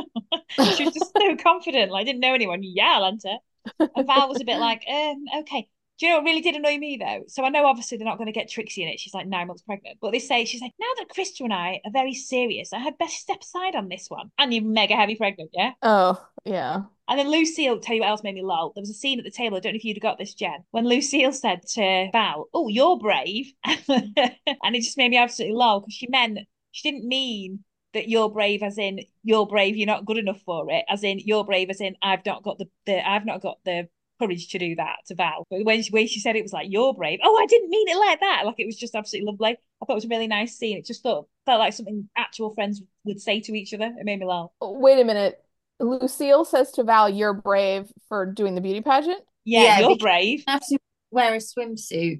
She was just so confident. Like, I didn't know anyone. Yeah, I'll enter. And Val was a bit like, okay. Do you know what really did annoy me though? So I know obviously they're not going to get Trixie in it. She's like 9 months pregnant. But they say, she's like, now that Krista and I are very serious, I had best step aside on this one. And you're mega heavy pregnant, yeah? Oh, yeah. And then Lucille, tell you what else made me lol. There was a scene at the table, I don't know if you'd have got this, Jen, when Lucille said to Val, oh, you're brave. And it just made me absolutely lol because she didn't mean that you're brave as in you're brave, you're not good enough for it, as in you're brave as in I've not got the courage to do that to Val. But when she said it was like you're brave, oh, I didn't mean it like that. Like it was just absolutely lovely. I thought it was a really nice scene. It just felt like something actual friends would say to each other. It made me laugh. Wait a minute. Lucille says to Val, you're brave for doing the beauty pageant? Yeah, you're because brave. you have to wear a swimsuit.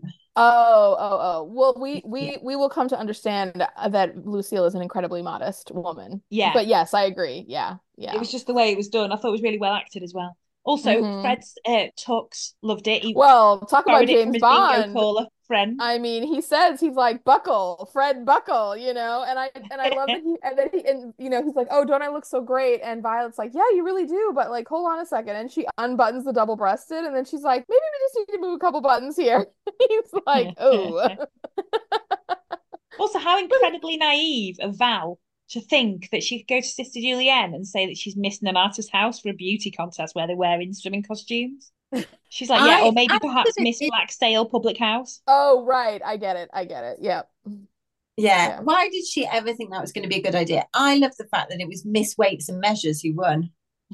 Oh. Well, we will come to understand that Lucille is an incredibly modest woman. Yeah. But yes, I agree. Yeah. It was just the way it was done. I thought it was really well acted as well. Also, Fred's tux, loved it. Well, talk about borrowed it from James his bingo Bond. caller friend. I mean, he's like buckle, Fred buckle, you know, and I love that he's like, oh, don't I look so great? And Violet's like, yeah, you really do, but like, hold on a second, and she unbuttons the double-breasted, and then she's like, maybe we just need to move a couple buttons here. He's like, oh. Also, how incredibly naive of Val to think that she could go to Sister Julienne and say that she's Miss Nonata's house for a beauty contest where they're wearing swimming costumes. She's like, yeah, or maybe perhaps Miss Blacksail Public House. Oh, right. I get it. Yep. Yeah. Why did she ever think that was going to be a good idea? I love the fact that it was Miss Weights and Measures who won.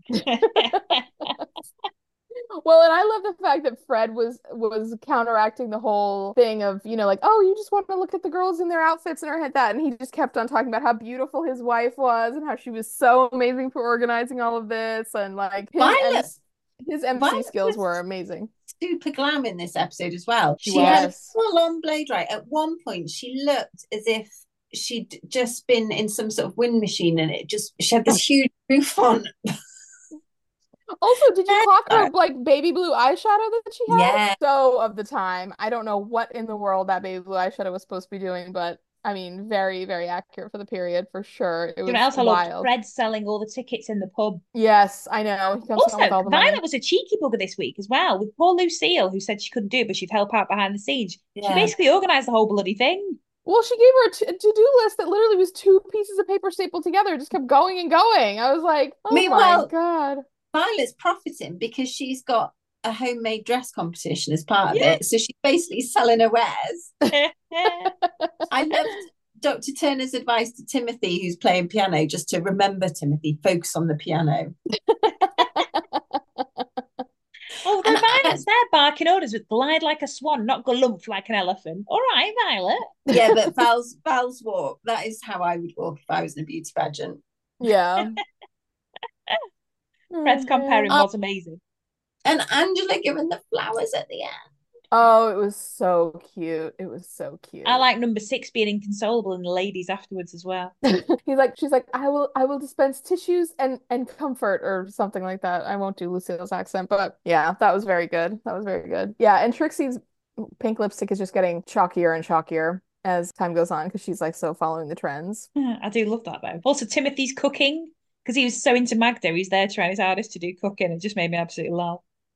Well, and I love the fact that Fred was counteracting the whole thing of, like, oh, you just want to look at the girls in their outfits and her head that. And he just kept on talking about how beautiful his wife was and how she was so amazing for organizing all of this. And like his MC skills were amazing. Super glam in this episode as well. She had a was. full-on blow dry. At one point, she looked as if she'd just been in some sort of wind machine and she had this huge roof on. Also, did you clock her like baby blue eyeshadow that she had? Yeah. So of the time, I don't know what in the world that baby blue eyeshadow was supposed to be doing, but I mean, very, very accurate for the period for sure. It was else I wild. loved? Fred selling all the tickets in the pub. Yes, I know. He comes Also, with all the money. Violet was a cheeky bugger this week as well, with poor Lucille, who said she couldn't do it, but she'd help out behind the scenes. Yeah. She basically organised the whole bloody thing. Well, she gave her a to-do list that literally was 2 pieces of paper stapled together. It just kept going and going. I was like, oh my God. Violet's profiting because she's got a homemade dress competition as part of it. So she's basically selling her wares. I loved Dr. Turner's advice to Timothy, who's playing piano, just to remember, Timothy, focus on the piano. Oh, the Violet's there barking orders with glide like a swan, not galump like an elephant. All right, Violet. Yeah, but Val's walk, that is how I would walk if I was in a beauty pageant. Yeah. Fred's comparing was amazing. And Angela giving the flowers at the end. Oh, it was so cute. It was so cute. I like number 6 being inconsolable and the ladies afterwards as well. She's like, I will dispense tissues and comfort or something like that. I won't do Lucille's accent, but yeah, that was very good. That was very good. Yeah, and Trixie's pink lipstick is just getting chalkier and chalkier as time goes on because she's like so following the trends. I do love that though. Also, Timothy's cooking, because he was so into Magda, he's there trying his hardest to do cooking. It just made me absolutely laugh.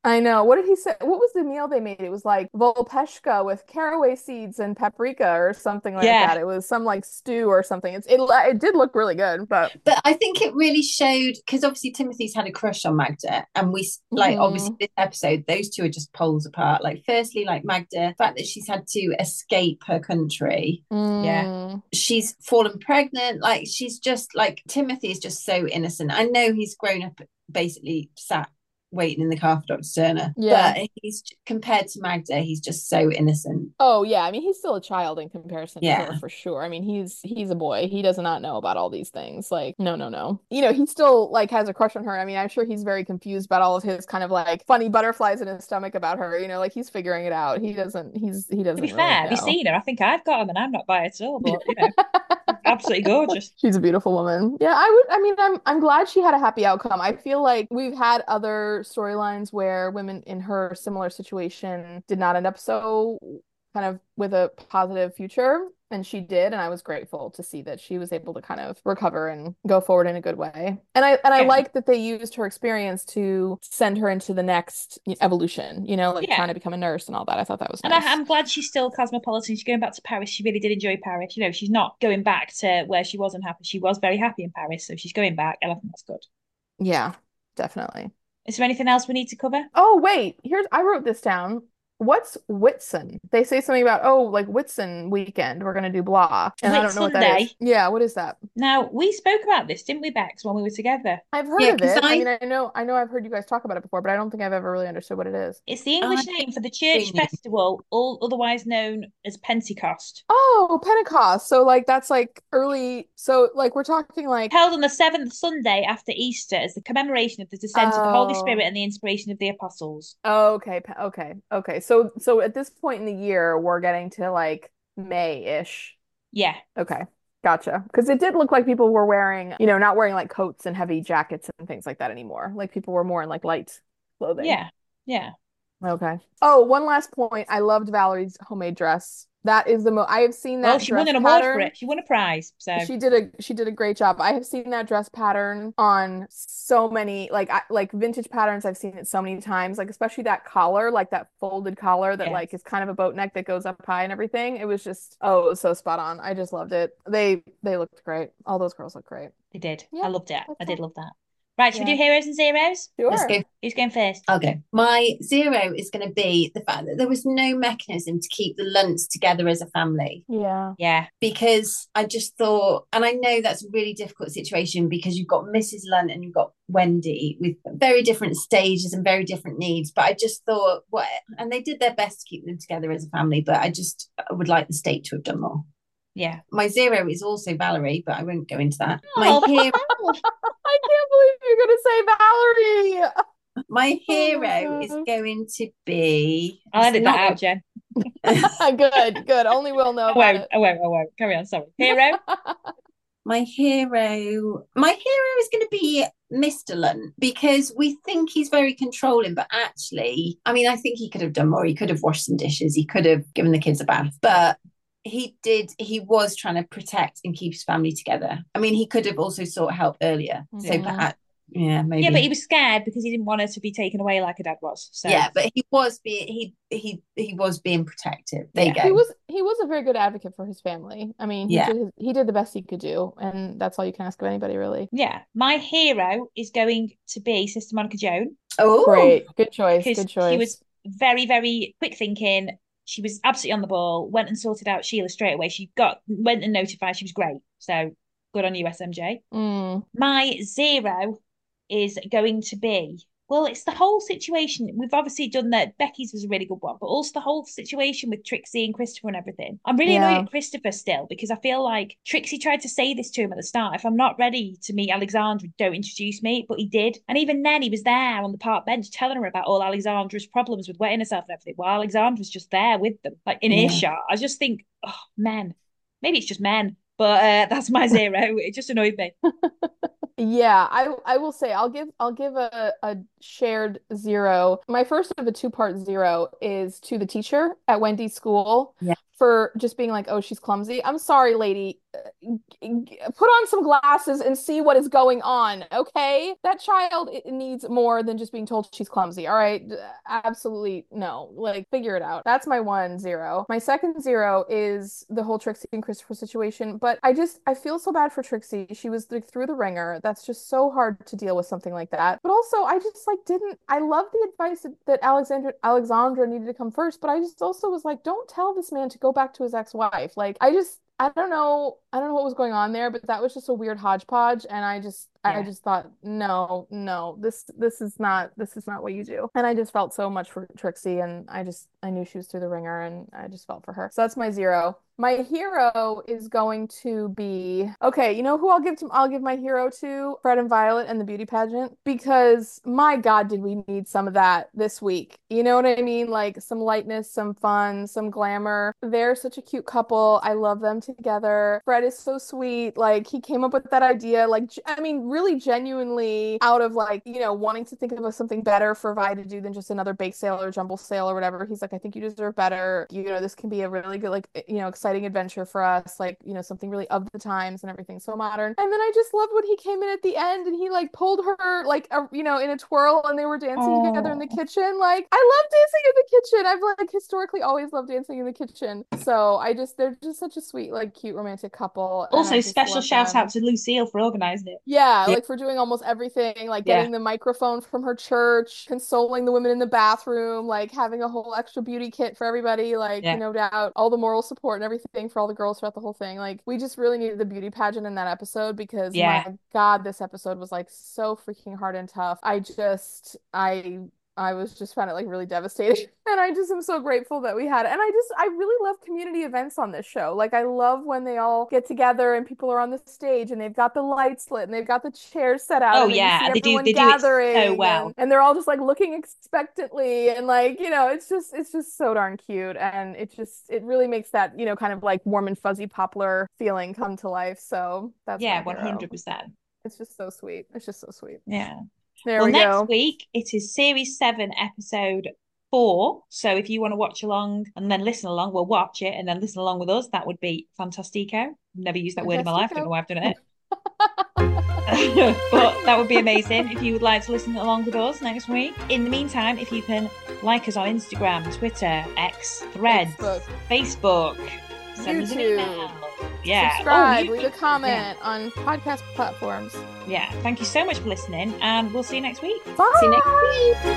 I know. What did he say? What was the meal they made? It was like volpeshka with caraway seeds and paprika or something like Yeah. that. It was some like stew or something. It did look really good, but But I think it really showed because obviously Timothy's had a crush on Magda, and we like obviously Mhm. this episode, those two are just poles apart. Like, firstly, like Magda, the fact that she's had to escape her country, Yeah. she's fallen pregnant. Like, she's just like Timothy is just so innocent. I know he's grown up, basically sat waiting in the car for Dr. Turner, Yeah. but he's compared to Magda, he's just so innocent. Oh yeah, I mean he's still a child in comparison to her Yeah. for sure. I mean he's a boy. He does not know about all these things. Like no, no, no. You know, he still like has a crush on her. I mean, I'm sure he's very confused about all of his kind of like funny butterflies in his stomach about her. You know, like he's figuring it out. He To be doesn't fair, really have you know. seen her? I think I've got them and I'm not by at all, but absolutely gorgeous. She's a beautiful woman. Yeah, I mean, I'm glad she had a happy outcome. I feel like we've had other storylines where women in her similar situation did not end up so kind of with a positive future, and she did, and I was grateful to see that she was able to kind of recover and go forward in a good way. And I Yeah. like that they used her experience to send her into the next evolution, you know, like Yeah. trying to become a nurse and all that. I thought that was And nice. I'm glad she's still cosmopolitan. She's going back to Paris. She really did enjoy Paris. You know, she's not going back to where she wasn't happy. She was very happy in Paris, so she's going back, and I think that's good. Yeah, definitely. Is there anything else we need to cover? Oh, wait, I wrote this down. What's Whitsun? They say something about, oh, like Whitsun weekend, we're gonna do blah. And I Whit don't know what that is. Sunday. Yeah, what is that? Now, we spoke about this, didn't we, Bex, when we were together? I've heard Yeah, of because it. I mean, I know I've heard you guys talk about it before, but I don't think I've ever really understood what it is. It's the I English name for the church really festival, all otherwise known as Pentecost. Oh, Pentecost. So like that's like early. So like we're talking like Held on the seventh Sunday after Easter as the commemoration of the descent of the Holy Spirit oh, and the inspiration of the apostles. okay, okay. So at this point in the year, we're getting to like May-ish. Yeah, Okay. Gotcha. Because it did look like people were wearing, not wearing like coats and heavy jackets and things like that anymore. Like people were more in like light clothing. yeah, yeah. Okay. Oh, one last point. I loved Valerie's homemade dress. That is the most I have seen Well, that she won dress an award for pattern. it. She won a prize. So She did a great job. I have seen that dress pattern on so many like vintage patterns. I've seen it so many times, like especially that collar, like that folded collar that yeah, like is kind of a boat neck that goes up high and everything. It was just it was so spot on. I just loved it. They looked great. All those girls look great. they did. I Yeah, loved it. I that's did all. love that. Right, should we do Yeah. heroes and zeros? let's Sure. go. Who's going first? I'll go. My zero is going to be the fact that there was no mechanism to keep the Lunts together as a family. Yeah. Yeah, Because I just thought, and I know that's a really difficult situation because you've got Mrs. Lunt and you've got Wendy with very different stages and very different needs. But I just thought, what, and they did their best to keep them together as a family, but I would like the state to have done more. yeah. My zero is also Valerie, but I won't go into that. Oh, My hero, I can't believe you're gonna say Valerie. my Oh my hero is gosh. going to be. I'll It's edit that not out, Jen. Good. Only we'll know I about won't. it. I won't. Carry on. Sorry. Hero. My hero is going to be Mr. Lunt because we think he's very controlling, but actually, I mean, I think he could have done more. He could have washed some dishes. He could have given the kids a bath, but he was trying to protect and keep his family together. I mean, he could have also sought help earlier. So Mhm. perhaps, yeah, Yeah, but he maybe. was scared because he didn't want her to be taken away like her dad was. So Yeah, but he was being he was being protective. There you Yeah. He go. was a very good advocate for his family. I mean, Yeah. he did the best he could do, and that's all you can ask of anybody, really. yeah, my hero is going to be Sister Monica Joan Oh, Great. Good choice. because Good she choice. was very, very quick thinking. She was absolutely on the ball. Went and sorted out Sheila straight away. Went and notified. She was great. So good on you, SMJ. Mm. My zero is going to be, well, it's the whole situation. We've obviously done that. Becky's was a really good one, but also the whole situation with Trixie and Christopher and everything. I'm really annoyed Yeah. at Christopher still because I feel like Trixie tried to say this to him at the start. If I'm not ready to meet Alexandra, don't introduce me. But he did. And even then, he was there on the park bench telling her about all Alexandra's problems with wetting herself and everything, while Alexandra's just there with them, like in yeah. earshot. I just think, oh, men. Maybe it's just men. But that's my zero. It just annoyed me. Yeah, I will say I'll give a shared zero. My first of a two-part zero is to the teacher at Wendy's school Yeah. for just being like, oh, she's clumsy. I'm sorry, lady. Put on some glasses and see what is going on, okay? That child needs more than just being told she's clumsy, all right? Absolutely no. Like, figure it out. That's my 1-0. My second 0 is the whole Trixie and Christopher situation, but I feel so bad for Trixie. She was like through the ringer. That's just so hard to deal with something like that. But also, I just like I love the advice that Alexandra needed to come first, but I just also was like, don't tell this man to go back to his ex-wife. Like, I don't know what was going on there, but that was just a weird hodgepodge, and I just thought, no, this is not what you do. And I just felt so much for Trixie, and I knew she was through the ringer, and I just felt for her. So that's my 0. My hero is going to be, okay, you know who I'll give my hero to? Fred and Violet and the beauty pageant, because my God, did we need some of that this week? You know what I mean? Like some lightness, some fun, some glamour. They're such a cute couple. I love them together. Fred is so sweet. Like, he came up with that idea, like, I mean, really genuinely out of like, you know, wanting to think of something better for Vi to do than just another bake sale or jumble sale or whatever. He's like, I think you deserve better. You know, this can be a really good, like, you know, exciting adventure for us, like, you know, something really of the times and everything, so modern. And then I just loved when he came in at the end and he like pulled her like you know, in a twirl, and they were dancing together in the kitchen. Like, I love dancing in the kitchen. I've like historically always loved dancing in the kitchen. So they're just such a sweet, like, cute romantic couple. Also, special shout out to Lucille for organizing it. Yeah, like for doing almost everything, like getting the microphone from her church, consoling the women in the bathroom, like having a whole extra beauty kit for everybody, like, no doubt, all the moral support and everything for all the girls throughout the whole thing. Like, we just really needed the beauty pageant in that episode, because my God, this episode was like so freaking hard and tough. I was just found it like really devastating. And I just am so grateful that we had it. And I really love community events on this show. Like, I love when they all get together and people are on the stage and they've got the lights lit and they've got the chairs set out. Oh, and yeah. They do it so well. And they're all just like looking expectantly. And like, you know, it's just so darn cute. And it really makes that, you know, kind of like warm and fuzzy poplar feeling come to life. So that's 100%. It's just so sweet. It's just so sweet. Yeah. There we go. Next week, it is Series 7, Episode 4. So if you want to watch along and then listen along, we'll watch it and then listen along with us. That would be fantastico. I've never used that word in my life. I don't know why I've done it. But that would be amazing if you would like to listen along with us next week. In the meantime, if you can like us on Instagram, Twitter, X, Threads, Facebook, send us an email. Subscribe, leave a comment on podcast platforms. Yeah. Thank you so much for listening, and we'll see you next week. Bye. See you next week.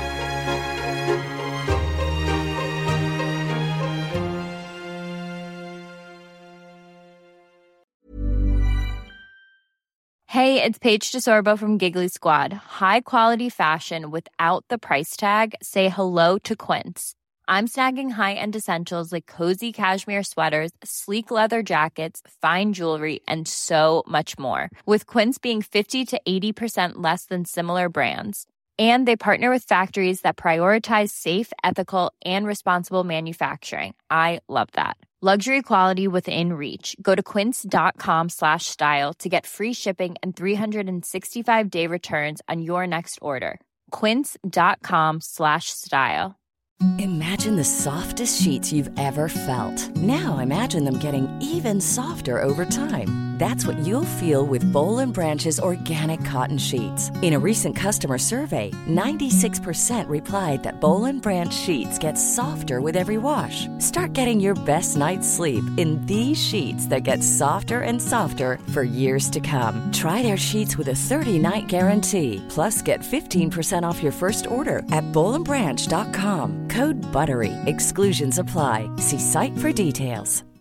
Hey, it's Paige DeSorbo from Giggly Squad. High quality fashion without the price tag. Say hello to Quince. I'm snagging high-end essentials like cozy cashmere sweaters, sleek leather jackets, fine jewelry, and so much more. With Quince being 50 to 80% less than similar brands. And they partner with factories that prioritize safe, ethical, and responsible manufacturing. I love that. Luxury quality within reach. Go to quince.com/style to get free shipping and 365-day returns on your next order. Quince.com/style. Imagine the softest sheets you've ever felt. Now imagine them getting even softer over time. That's what you'll feel with Boll & Branch's organic cotton sheets. In a recent customer survey, 96% replied that Boll & Branch sheets get softer with every wash. Start getting your best night's sleep in these sheets that get softer and softer for years to come. Try their sheets with a 30-night guarantee. Plus, get 15% off your first order at bollandbranch.com. Code BUTTERY. Exclusions apply. See site for details.